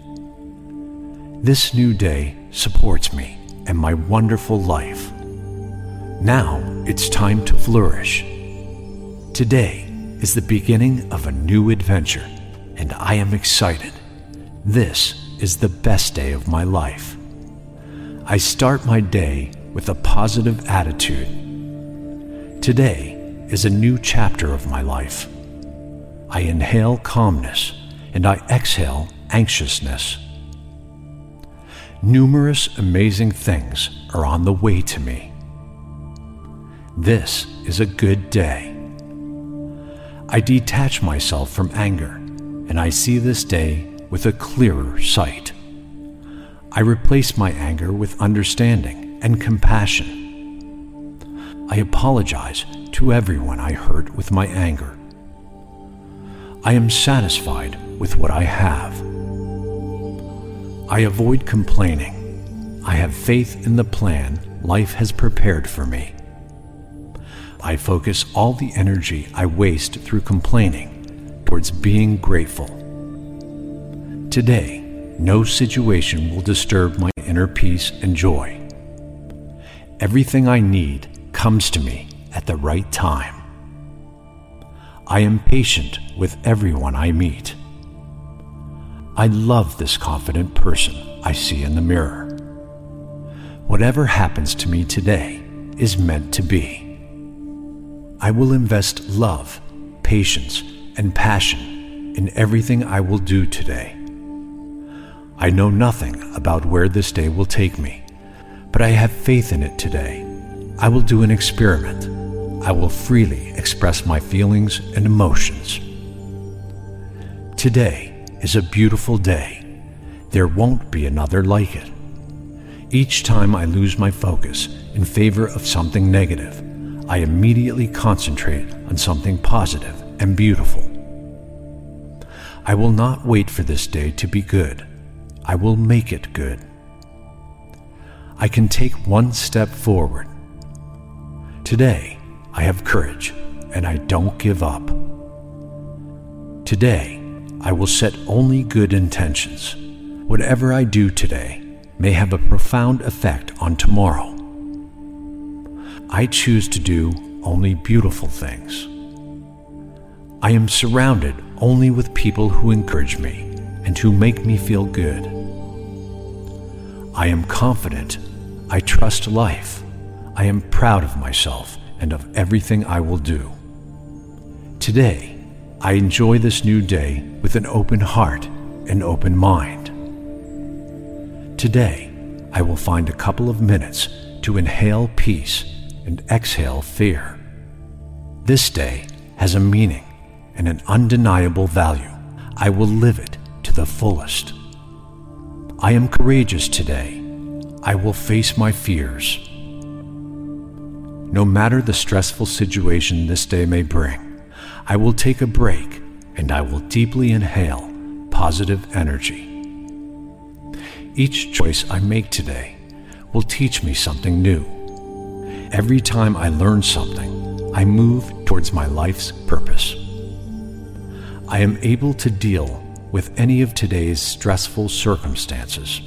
This new day supports me and my wonderful life. Now it's time to flourish. Today is the beginning of a new adventure, and I am excited. This is the best day of my life. I start my day with a positive attitude. Today is a new chapter of my life. I inhale calmness and I exhale anxiousness. Numerous amazing things are on the way to me. This is a good day. I detach myself from anger, and I see this day with a clearer sight. I replace my anger with understanding and compassion. I apologize to everyone I hurt with my anger. I am satisfied with what I have. I avoid complaining. I have faith in the plan life has prepared for me. I focus all the energy I waste through complaining towards being grateful. Today, no situation will disturb my inner peace and joy. Everything I need comes to me at the right time. I am patient with everyone I meet. I love this confident person I see in the mirror. Whatever happens to me today is meant to be. I will invest love, patience, and passion in everything I will do today. I know nothing about where this day will take me, but I have faith in it today. I will do an experiment. I will freely express my feelings and emotions. Today is a beautiful day. There won't be another like it. Each time I lose my focus in favor of something negative, I immediately concentrate on something positive and beautiful. I will not wait for this day to be good. I will make it good. I can take one step forward. Today, I have courage, and I don't give up. Today, I will set only good intentions. Whatever I do today may have a profound effect on tomorrow. I choose to do only beautiful things. I am surrounded only with people who encourage me and who make me feel good. I am confident. I trust life. I am proud of myself and of everything I will do. Today, I enjoy this new day with an open heart and open mind. Today, I will find a couple of minutes to inhale peace and exhale fear. This day has a meaning and an undeniable value. I will live it to the fullest. I am courageous today. I will face my fears. No matter the stressful situation this day may bring, I will take a break and I will deeply inhale positive energy. Each choice I make today will teach me something new. Every time I learn something, I move towards my life's purpose. I am able to deal with any of today's stressful circumstances.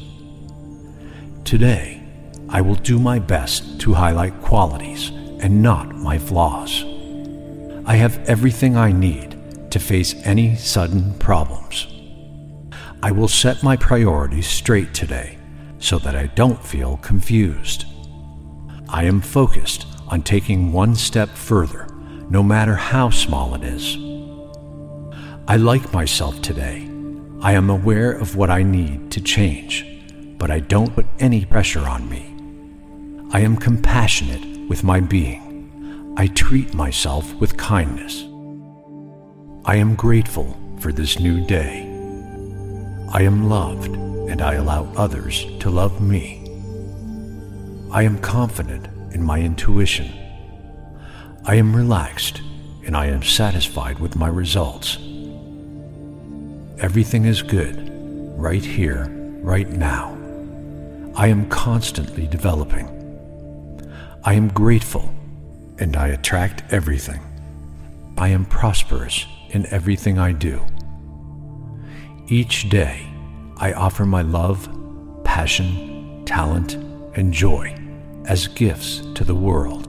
Today, I will do my best to highlight qualities and not my flaws. I have everything I need to face any sudden problems. I will set my priorities straight today so that I don't feel confused. I am focused on taking one step further, no matter how small it is. I like myself today. I am aware of what I need to change, but I don't put any pressure on me. I am compassionate with my being. I treat myself with kindness. I am grateful for this new day. I am loved, and I allow others to love me. I am confident in my intuition. I am relaxed, and I am satisfied with my results. Everything is good, right here, right now. I am constantly developing. I am grateful, and I attract everything. I am prosperous in everything I do. Each day, I offer my love, passion, talent, and joy as gifts to the world.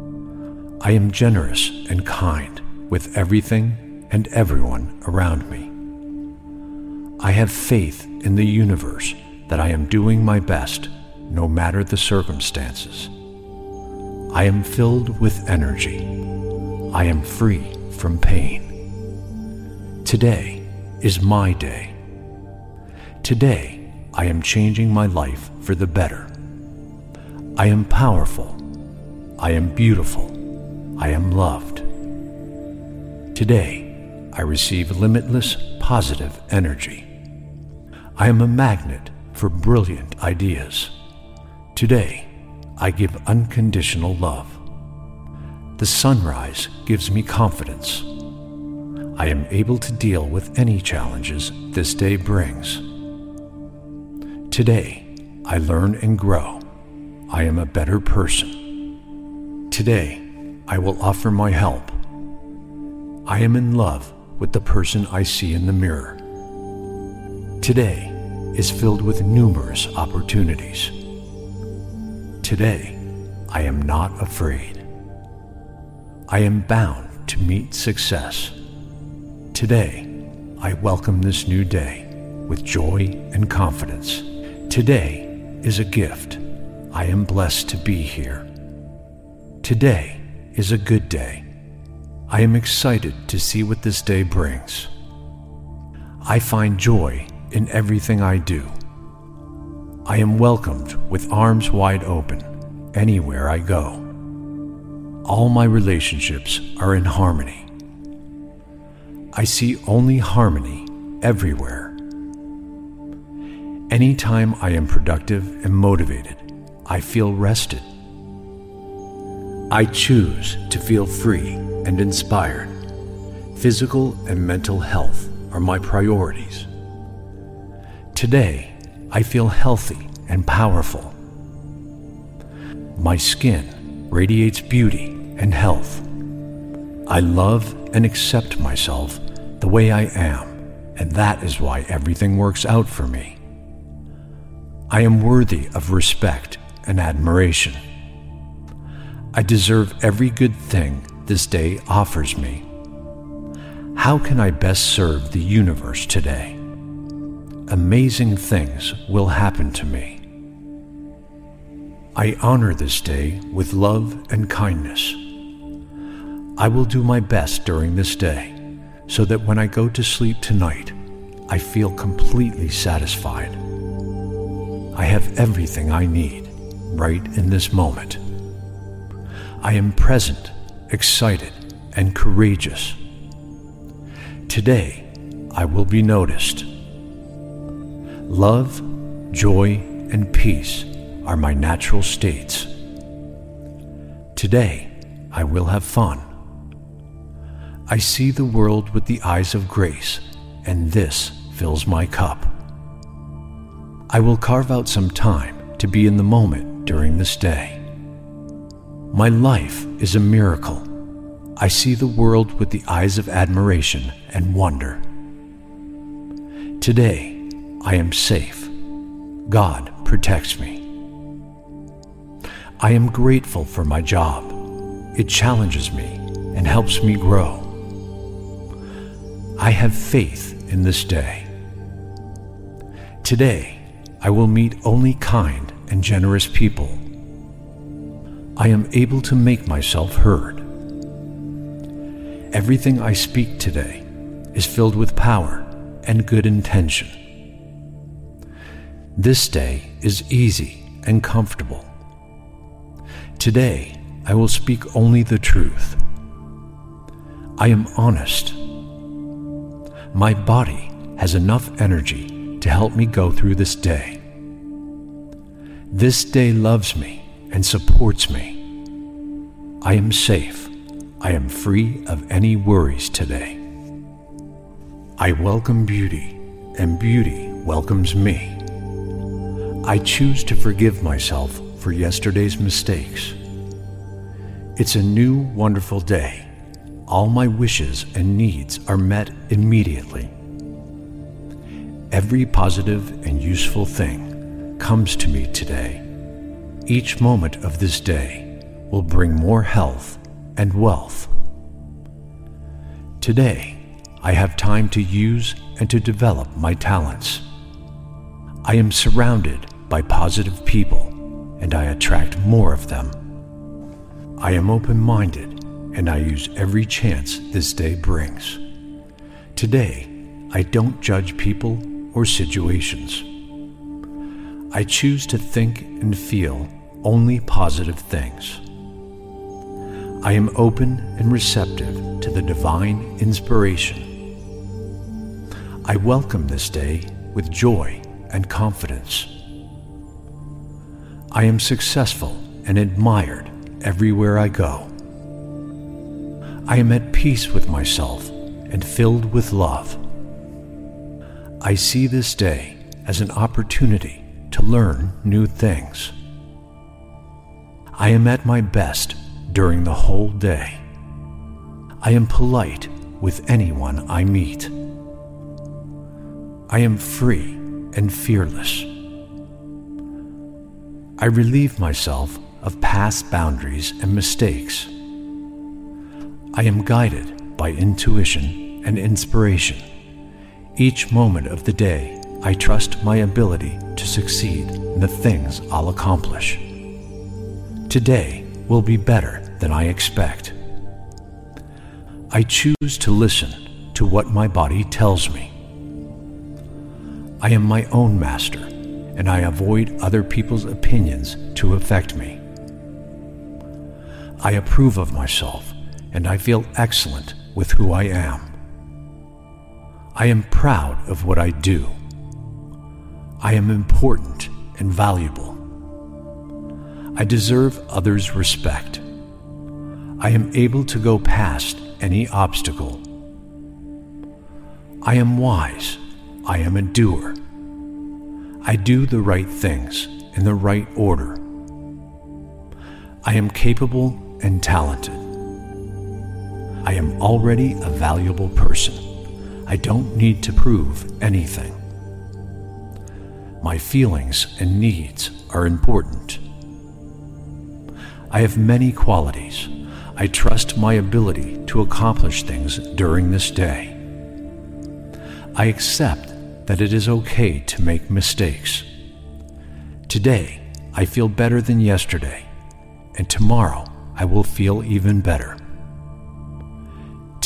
I am generous and kind with everything and everyone around me. I have faith in the universe that I am doing my best, no matter the circumstances. I am filled with energy. I am free from pain. Today is my day. Today, I am changing my life for the better. I am powerful. I am beautiful. I am loved. Today, I receive limitless positive energy. I am a magnet for brilliant ideas. Today, I give unconditional love. The sunrise gives me confidence. I am able to deal with any challenges this day brings. Today, I learn and grow. I am a better person. Today, I will offer my help. I am in love with the person I see in the mirror. Today is filled with numerous opportunities. Today, I am not afraid. I am bound to meet success. Today, I welcome this new day with joy and confidence. Today is a gift. I am blessed to be here. Today is a good day. I am excited to see what this day brings. I find joy in everything I do. I am welcomed with arms wide open anywhere I go. All my relationships are in harmony. I see only harmony everywhere. Anytime I am productive and motivated, I feel rested. I choose to feel free and inspired. Physical and mental health are my priorities. Today, I feel healthy and powerful. My skin radiates beauty and health. I love and accept myself the way I am, and that is why everything works out for me. I am worthy of respect and admiration. I deserve every good thing this day offers me. How can I best serve the universe today? Amazing things will happen to me. I honor this day with love and kindness. I will do my best during this day so that when I go to sleep tonight, I feel completely satisfied. I have everything I need right in this moment. I am present, excited, and courageous. Today, I will be noticed. Love, joy, and peace are my natural states. Today, I will have fun. I see the world with the eyes of grace, and this fills my cup. I will carve out some time to be in the moment during this day. My life is a miracle. I see the world with the eyes of admiration and wonder. Today, I am safe. God protects me. I am grateful for my job. It challenges me and helps me grow. I have faith in this day. Today, I will meet only kind and generous people. I am able to make myself heard. Everything I speak today is filled with power and good intention. This day is easy and comfortable. Today, I will speak only the truth. I am honest. My body has enough energy to help me go through this day. This day loves me and supports me. I am safe. I am free of any worries today. I welcome beauty, and beauty welcomes me. I choose to forgive myself for yesterday's mistakes. It's a new, wonderful day. All my wishes and needs are met immediately. Every positive and useful thing comes to me today. Each moment of this day will bring more health and wealth. Today, I have time to use and to develop my talents. I am surrounded by positive people, and I attract more of them. I am open-minded, and I use every chance this day brings. Today, I don't judge people or situations. I choose to think and feel only positive things. I am open and receptive to the divine inspiration. I welcome this day with joy and confidence. I am successful and admired everywhere I go. I am at peace with myself and filled with love. I see this day as an opportunity to learn new things. I am at my best during the whole day. I am polite with anyone I meet. I am free and fearless. I relieve myself of past boundaries and mistakes. I am guided by intuition and inspiration. Each moment of the day, I trust my ability to succeed in the things I'll accomplish. Today will be better than I expect. I choose to listen to what my body tells me. I am my own master, and I avoid other people's opinions to affect me. I approve of myself, and I feel excellent with who I am. I am proud of what I do. I am important and valuable. I deserve others' respect. I am able to go past any obstacle. I am wise. I am a doer. I do the right things in the right order. I am capable and talented. I am already a valuable person. I don't need to prove anything. My feelings and needs are important. I have many qualities. I trust my ability to accomplish things during this day. I accept that it is okay to make mistakes. Today, I feel better than yesterday, and tomorrow I will feel even better.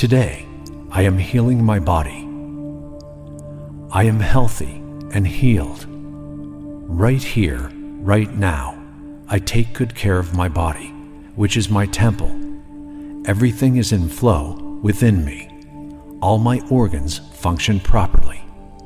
Today, I am healing my body. I am healthy and healed. Right here, right now, I take good care of my body, which is my temple. Everything is in flow within me. All my organs function properly.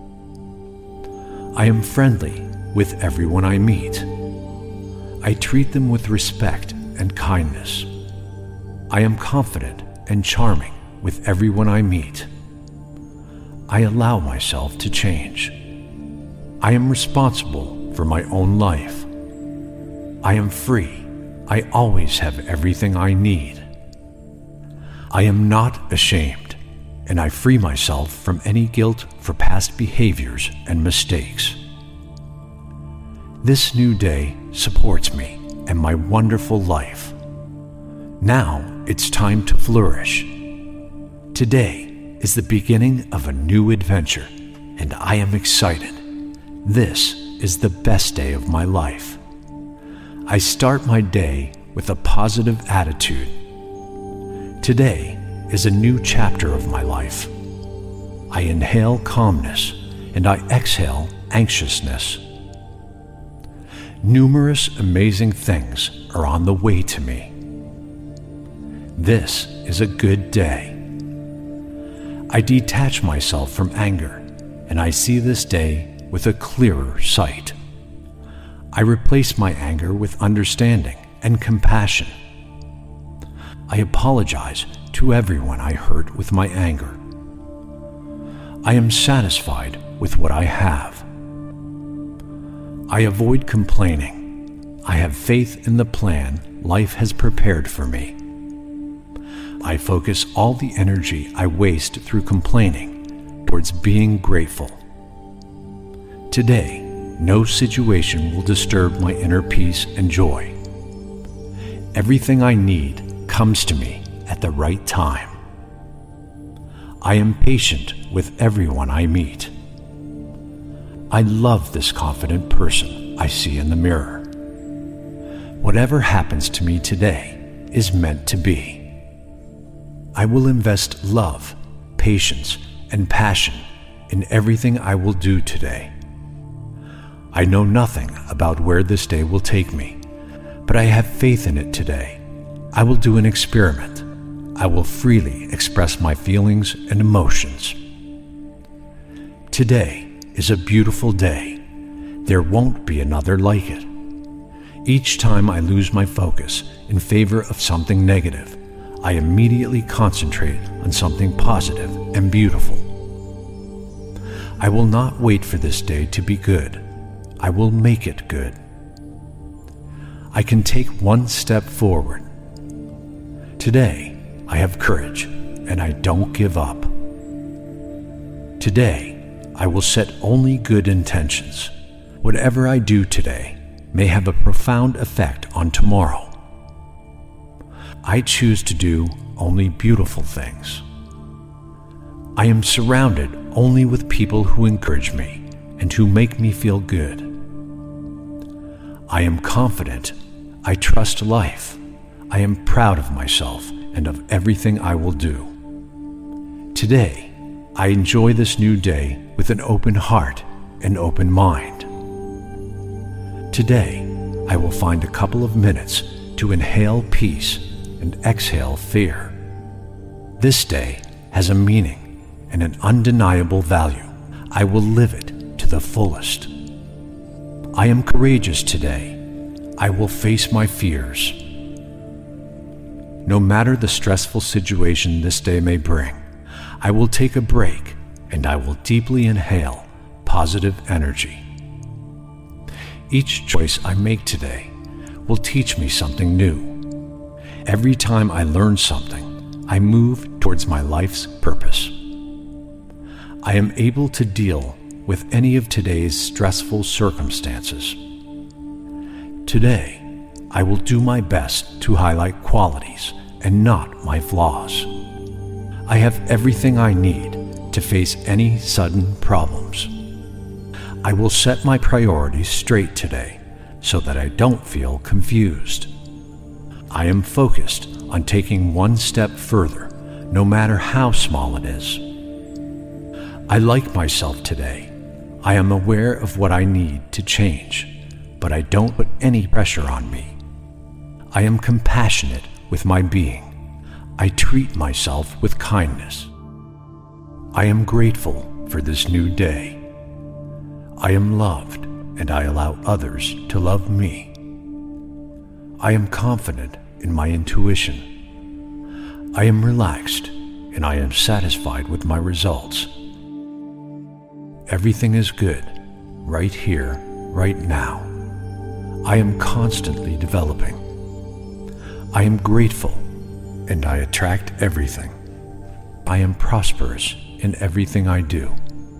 I am friendly with everyone I meet. I treat them with respect and kindness. I am confident and charming with everyone I meet. I allow myself to change. I am responsible for my own life. I am free. I always have everything I need. I am not ashamed, and I free myself from any guilt for past behaviors and mistakes. This new day supports me and my wonderful life. Now it's time to flourish. Today is the beginning of a new adventure, and I am excited. This is the best day of my life. I start my day with a positive attitude. Today is a new chapter of my life. I inhale calmness and I exhale anxiousness. Numerous amazing things are on the way to me. This is a good day. I detach myself from anger, and I see this day with a clearer sight. I replace my anger with understanding and compassion. I apologize to everyone I hurt with my anger. I am satisfied with what I have. I avoid complaining. I have faith in the plan life has prepared for me. I focus all the energy I waste through complaining towards being grateful. Today, no situation will disturb my inner peace and joy. Everything I need comes to me at the right time. I am patient with everyone I meet. I love this confident person I see in the mirror. Whatever happens to me today is meant to be. I will invest love, patience, and passion in everything I will do today. I know nothing about where this day will take me, but I have faith in it today. I will do an experiment. I will freely express my feelings and emotions. Today is a beautiful day. There won't be another like it. Each time I lose my focus in favor of something negative, I immediately concentrate on something positive and beautiful. I will not wait for this day to be good. I will make it good. I can take one step forward. Today, I have courage, and I don't give up. Today, I will set only good intentions. Whatever I do today may have a profound effect on tomorrow. I choose to do only beautiful things. I am surrounded only with people who encourage me and who make me feel good. I am confident. I trust life. I am proud of myself and of everything I will do. Today, I enjoy this new day with an open heart and open mind. Today, I will find a couple of minutes to inhale peace and exhale fear. This day has a meaning and an undeniable value. I will live it to the fullest. I am courageous today. I will face my fears. No matter the stressful situation this day may bring, I will take a break and I will deeply inhale positive energy. Each choice I make today will teach me something new. Every time I learn something, I move towards my life's purpose. I am able to deal with any of today's stressful circumstances. Today, I will do my best to highlight qualities and not my flaws. I have everything I need to face any sudden problems. I will set my priorities straight today so that I don't feel confused. I am focused on taking one step further no matter how small it is. I like myself today. I am aware of what I need to change, but I don't put any pressure on me. I am compassionate with my being. I treat myself with kindness. I am grateful for this new day. I am loved, and I allow others to love me. I am confident in my intuition. I am relaxed, and I am satisfied with my results. Everything is good, right here, right now. I am constantly developing. I am grateful, and I attract everything. I am prosperous in everything I do.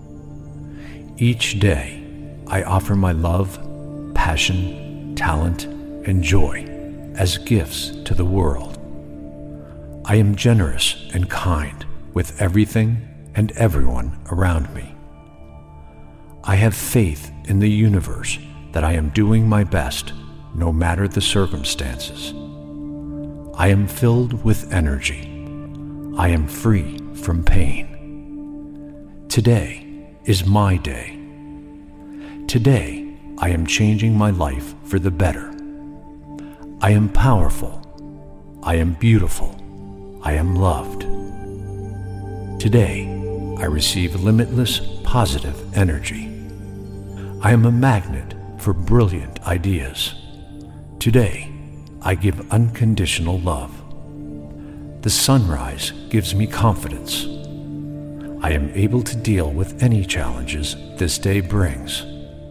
Each day, I offer my love, passion, talent, and joy as gifts to the world. I am generous and kind with everything and everyone around me. I have faith in the universe that I am doing my best, no matter the circumstances. I am filled with energy. I am free from pain. Today is my day. Today, I am changing my life for the better. I am powerful. I am beautiful. I am loved. Today, I receive limitless positive energy. I am a magnet for brilliant ideas. Today, I give unconditional love. The sunrise gives me confidence. I am able to deal with any challenges this day brings.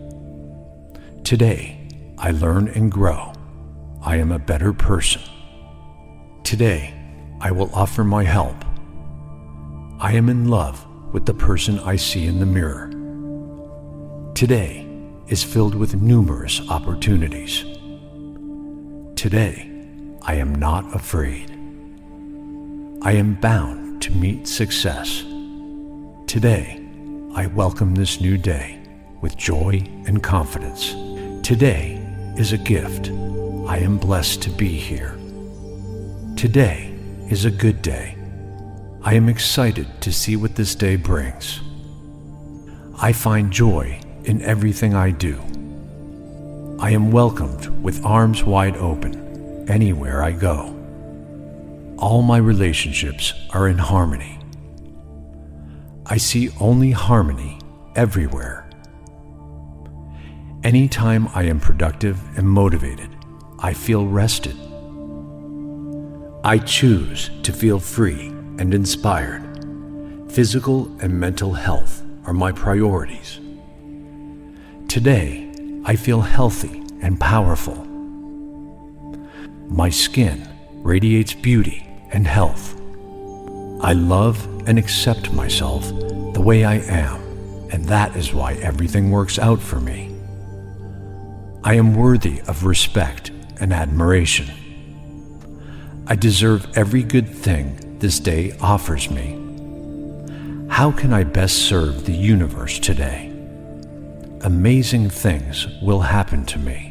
Today, I learn and grow. I am a better person. Today, I will offer my help. I am in love with the person I see in the mirror. Today is filled with numerous opportunities. Today, I am not afraid. I am bound to meet success. Today, I welcome this new day with joy and confidence. Today is a gift. I am blessed to be here. Today is a good day. I am excited to see what this day brings. I find joy in everything I do. I am welcomed with arms wide open anywhere I go. All my relationships are in harmony. I see only harmony everywhere. Anytime I am productive and motivated, I feel rested. I choose to feel free and inspired. Physical and mental health are my priorities. Today, I feel healthy and powerful. My skin radiates beauty and health. I love and accept myself the way I am, and that is why everything works out for me. I am worthy of respect and admiration. I deserve every good thing this day offers me. How can I best serve the universe today? Amazing things will happen to me.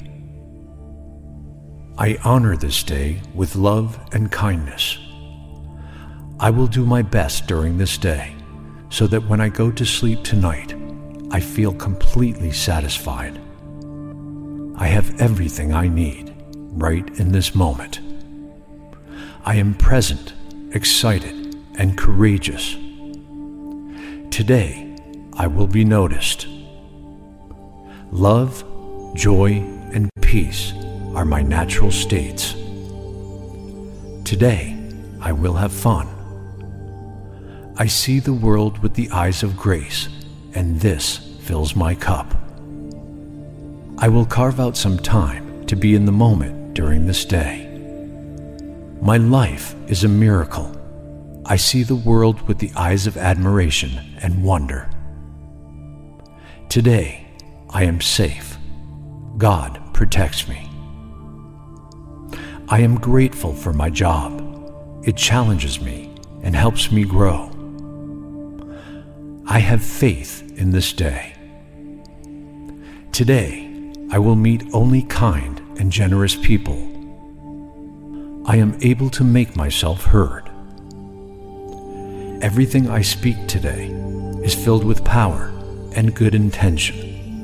I honor this day with love and kindness. I will do my best during this day so that when I go to sleep tonight, I feel completely satisfied. I have everything I need right in this moment. I am present, excited, and courageous. Today, I will be noticed. Love, joy, and peace are my natural states. Today, I will have fun. I see the world with the eyes of grace, and this fills my cup. I will carve out some time to be in the moment during this day. My life is a miracle. I see the world with the eyes of admiration and wonder. Today, I am safe. God protects me. I am grateful for my job. It challenges me and helps me grow. I have faith in this day. Today, I will meet only kind and generous people. I am able to make myself heard. Everything I speak today is filled with power and good intention.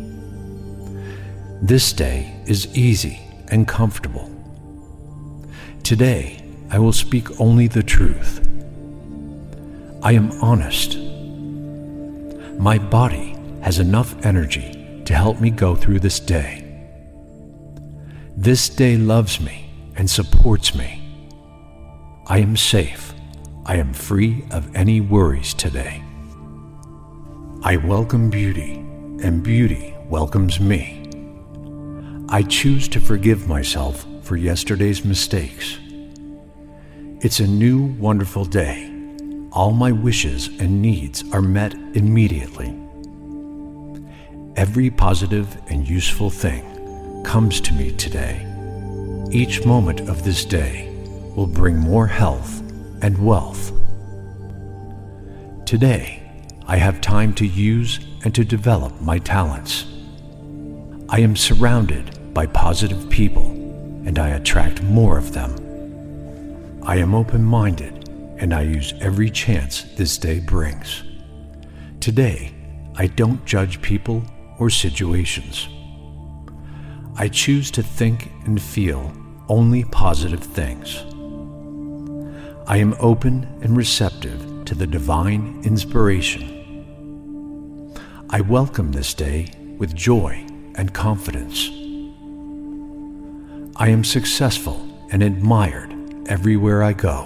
This day is easy and comfortable. Today, I will speak only the truth. I am honest. My body has enough energy to help me go through this day. This day loves me and supports me. I am safe. I am free of any worries today. I welcome beauty, and beauty welcomes me. I choose to forgive myself for yesterday's mistakes. It's a new, wonderful day. All my wishes and needs are met immediately. Every positive and useful thing comes to me today. Each moment of this day will bring more health and wealth. Today, I have time to use and to develop my talents. I am surrounded by positive people, and I attract more of them. I am open-minded, and I use every chance this day brings. Today, I don't judge people or situations. I choose to think and feel only positive things. I am open and receptive to the divine inspiration. I welcome this day with joy and confidence. I am successful and admired everywhere I go.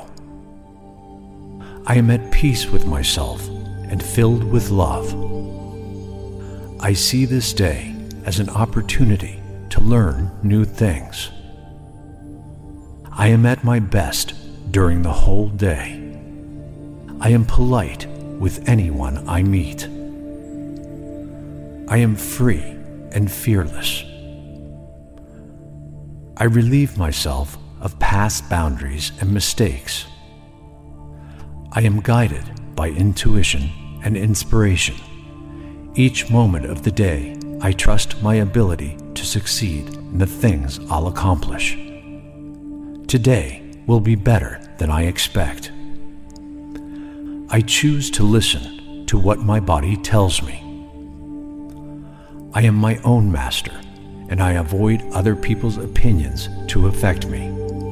I am at peace with myself and filled with love. I see this day as an opportunity to learn new things. I am at my best during the whole day. I am polite with anyone I meet. I am free and fearless. I relieve myself of past boundaries and mistakes. I am guided by intuition and inspiration. Each moment of the day, I trust my ability to succeed in the things I'll accomplish. Today will be better than I expect. I choose to listen to what my body tells me. I am my own master, and I avoid other people's opinions to affect me.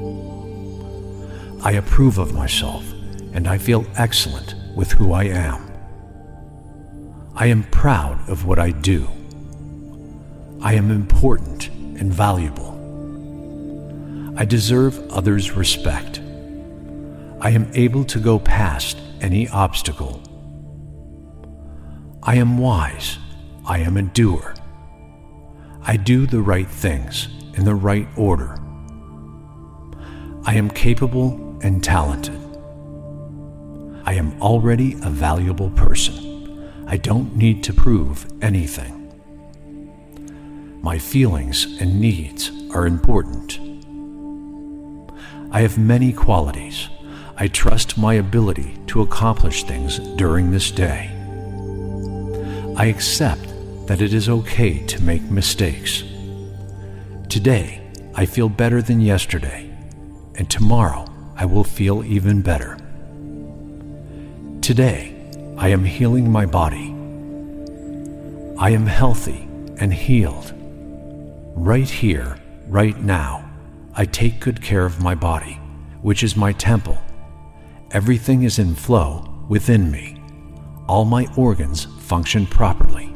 I approve of myself, and I feel excellent with who I am. I am proud of what I do. I am important and valuable. I deserve others' respect. I am able to go past any obstacle. I am wise. I am a doer. I do the right things in the right order. I am capable and talented. I am already a valuable person. I don't need to prove anything. My feelings and needs are important. I have many qualities. I trust my ability to accomplish things during this day. I accept that it is okay to make mistakes. Today, I feel better than yesterday, and tomorrow I will feel even better. Today, I am healing my body. I am healthy and healed. Right here, right now, I take good care of my body, which is my temple. Everything is in flow within me. All my organs function properly.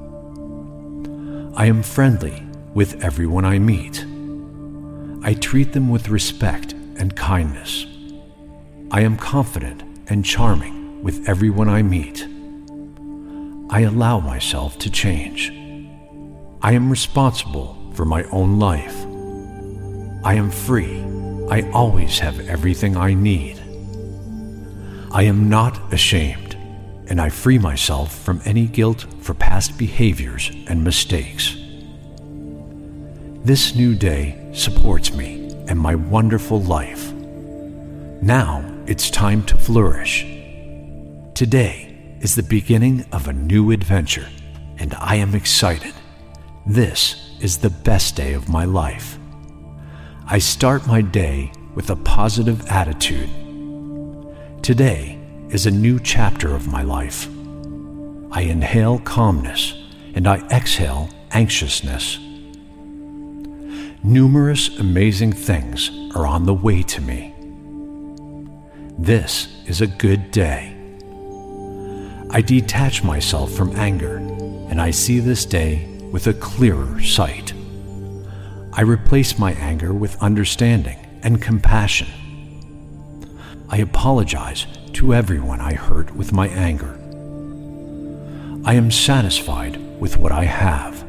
I am friendly with everyone I meet. I treat them with respect and kindness. I am confident and charming with everyone I meet. I allow myself to change. I am responsible for my own life. I am free. I always have everything I need. I am not ashamed, and I free myself from any guilt for past behaviors and mistakes. This new day supports me and my wonderful life. Now it's time to flourish. Today is the beginning of a new adventure, and I am excited. This is the best day of my life. I start my day with a positive attitude. Today is a new chapter of my life. I inhale calmness and I exhale anxiousness. Numerous amazing things are on the way to me. This is a good day. I detach myself from anger, and I see this day with a clearer sight. I replace my anger with understanding and compassion. I apologize to everyone I hurt with my anger. I am satisfied with what I have.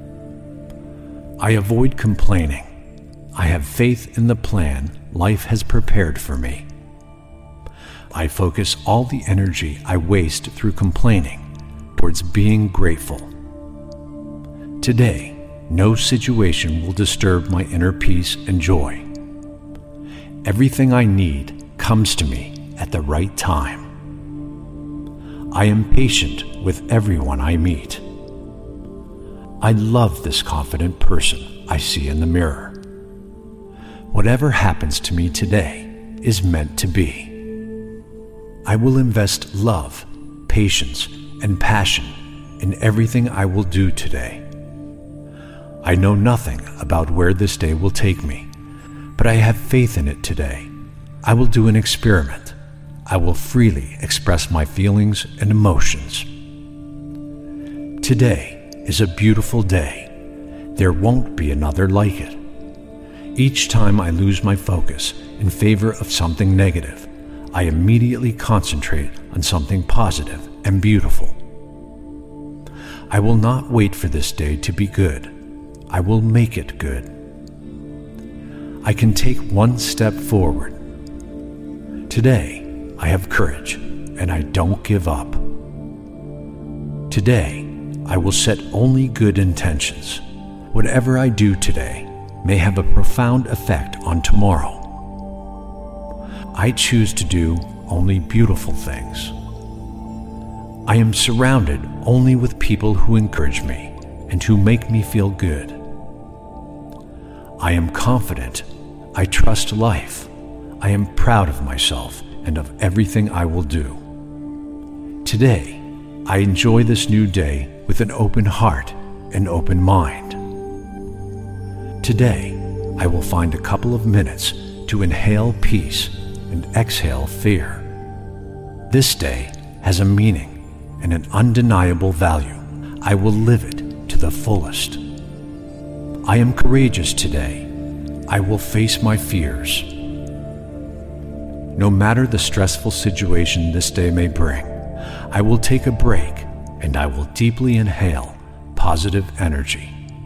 I avoid complaining. I have faith in the plan life has prepared for me. I focus all the energy I waste through complaining towards being grateful. Today, no situation will disturb my inner peace and joy. Everything I need comes to me at the right time. I am patient with everyone I meet. I love this confident person I see in the mirror. Whatever happens to me today is meant to be. I will invest love, patience, and passion in everything I will do today. I know nothing about where this day will take me, but I have faith in it today. I will do an experiment. I will freely express my feelings and emotions. Today is a beautiful day. There won't be another like it. Each time I lose my focus in favor of something negative, I immediately concentrate on something positive and beautiful. I will not wait for this day to be good. I will make it good. I can take one step forward. Today, I have courage and I don't give up. Today, I will set only good intentions. Whatever I do today may have a profound effect on tomorrow. I choose to do only beautiful things. I am surrounded only with people who encourage me and who make me feel good. I am confident. I trust life. I am proud of myself and of everything I will do. Today, I enjoy this new day with an open heart and open mind. Today, I will find a couple of minutes to inhale peace and exhale fear. This day has a meaning and an undeniable value. I will live it to the fullest. I am courageous today. I will face my fears. No matter the stressful situation this day may bring, I will take a break and I will deeply inhale positive energy.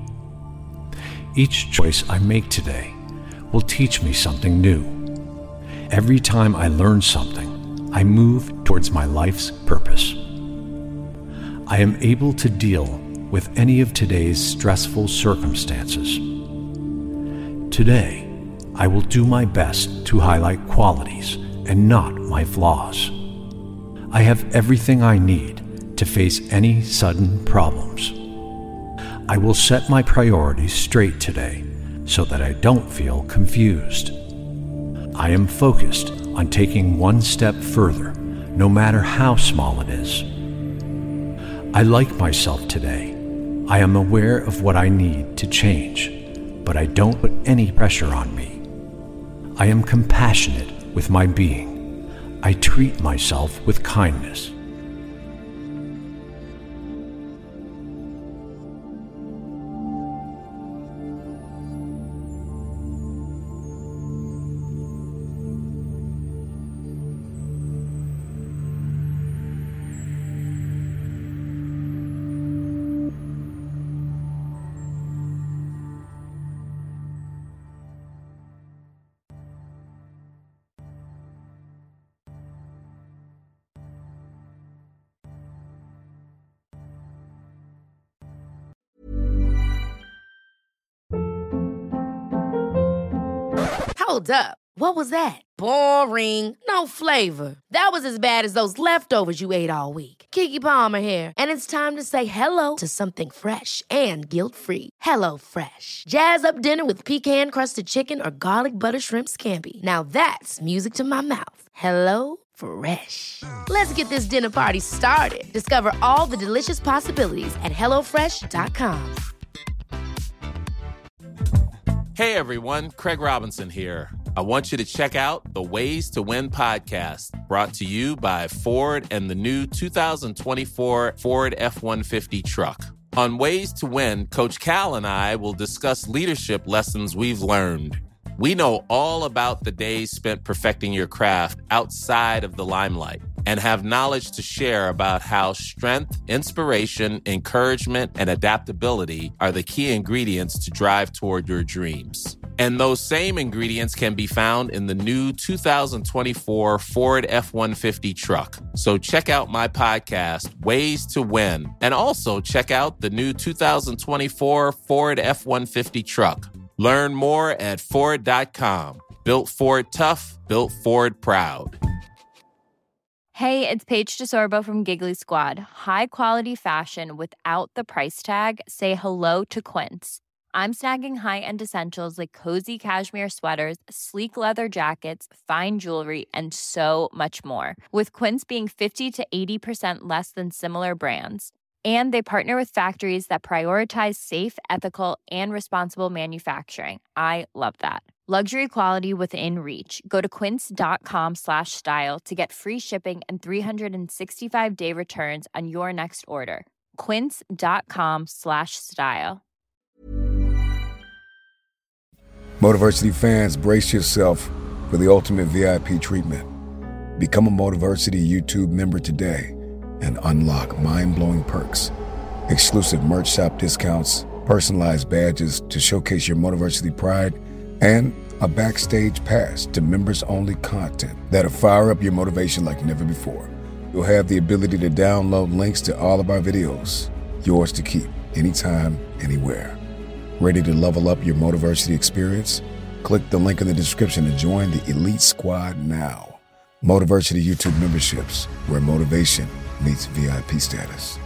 Each choice I make today will teach me something new. Every time I learn something, I move towards my life's purpose. I am able to deal with any of today's stressful circumstances. Today, I will do my best to highlight qualities and not my flaws. I have everything I need to face any sudden problems. I will set my priorities straight today so that I don't feel confused. I am focused on taking one step further, no matter how small it is. I like myself today. I am aware of what I need to change, but I don't put any pressure on me. I am compassionate with my being. I treat myself with kindness. Hold up. What was that? Boring. No flavor. That was as bad as those leftovers you ate all week. Keke Palmer here, and it's time to say hello to something fresh and guilt-free. Hello Fresh. Jazz up dinner with pecan-crusted chicken or garlic butter shrimp scampi. Now that's music to my mouth. Hello Fresh. Let's get this dinner party started. Discover all the delicious possibilities at HelloFresh.com. Hey everyone, Craig Robinson here. I want you to check out the Ways to Win podcast, brought to you by Ford and the new 2024 Ford F-150 truck. On Ways to Win, Coach Cal and I will discuss leadership lessons we've learned. We know all about the days spent perfecting your craft outside of the limelight and have knowledge to share about how strength, inspiration, encouragement, and adaptability are the key ingredients to drive toward your dreams. And those same ingredients can be found in the new 2024 Ford F-150 truck. So check out my podcast, Ways to Win, and also check out the new 2024 Ford F-150 truck. Learn more at Ford.com. Built Ford tough, built Ford proud. Hey, it's Paige DeSorbo from Giggly Squad. High quality fashion without the price tag. Say hello to Quince. I'm snagging high-end essentials like cozy cashmere sweaters, sleek leather jackets, fine jewelry, and so much more. With Quince being 50 to 80% less than similar brands. And they partner with factories that prioritize safe, ethical, and responsible manufacturing. I love that. Luxury quality within reach. Go to quince.com/style to get free shipping and 365-day returns on your next order. Quince.com/style. Motiversity fans, brace yourself for the ultimate VIP treatment. Become a Motiversity YouTube member today and unlock mind-blowing perks, exclusive merch shop discounts, personalized badges to showcase your Motiversity pride, and a backstage pass to members-only content that'll fire up your motivation like never before. You'll have the ability to download links to all of our videos, yours to keep, anytime, anywhere. Ready to level up your Motiversity experience? Click the link in the description to join the Elite Squad now. Motiversity YouTube memberships, where motivation meets VIP status.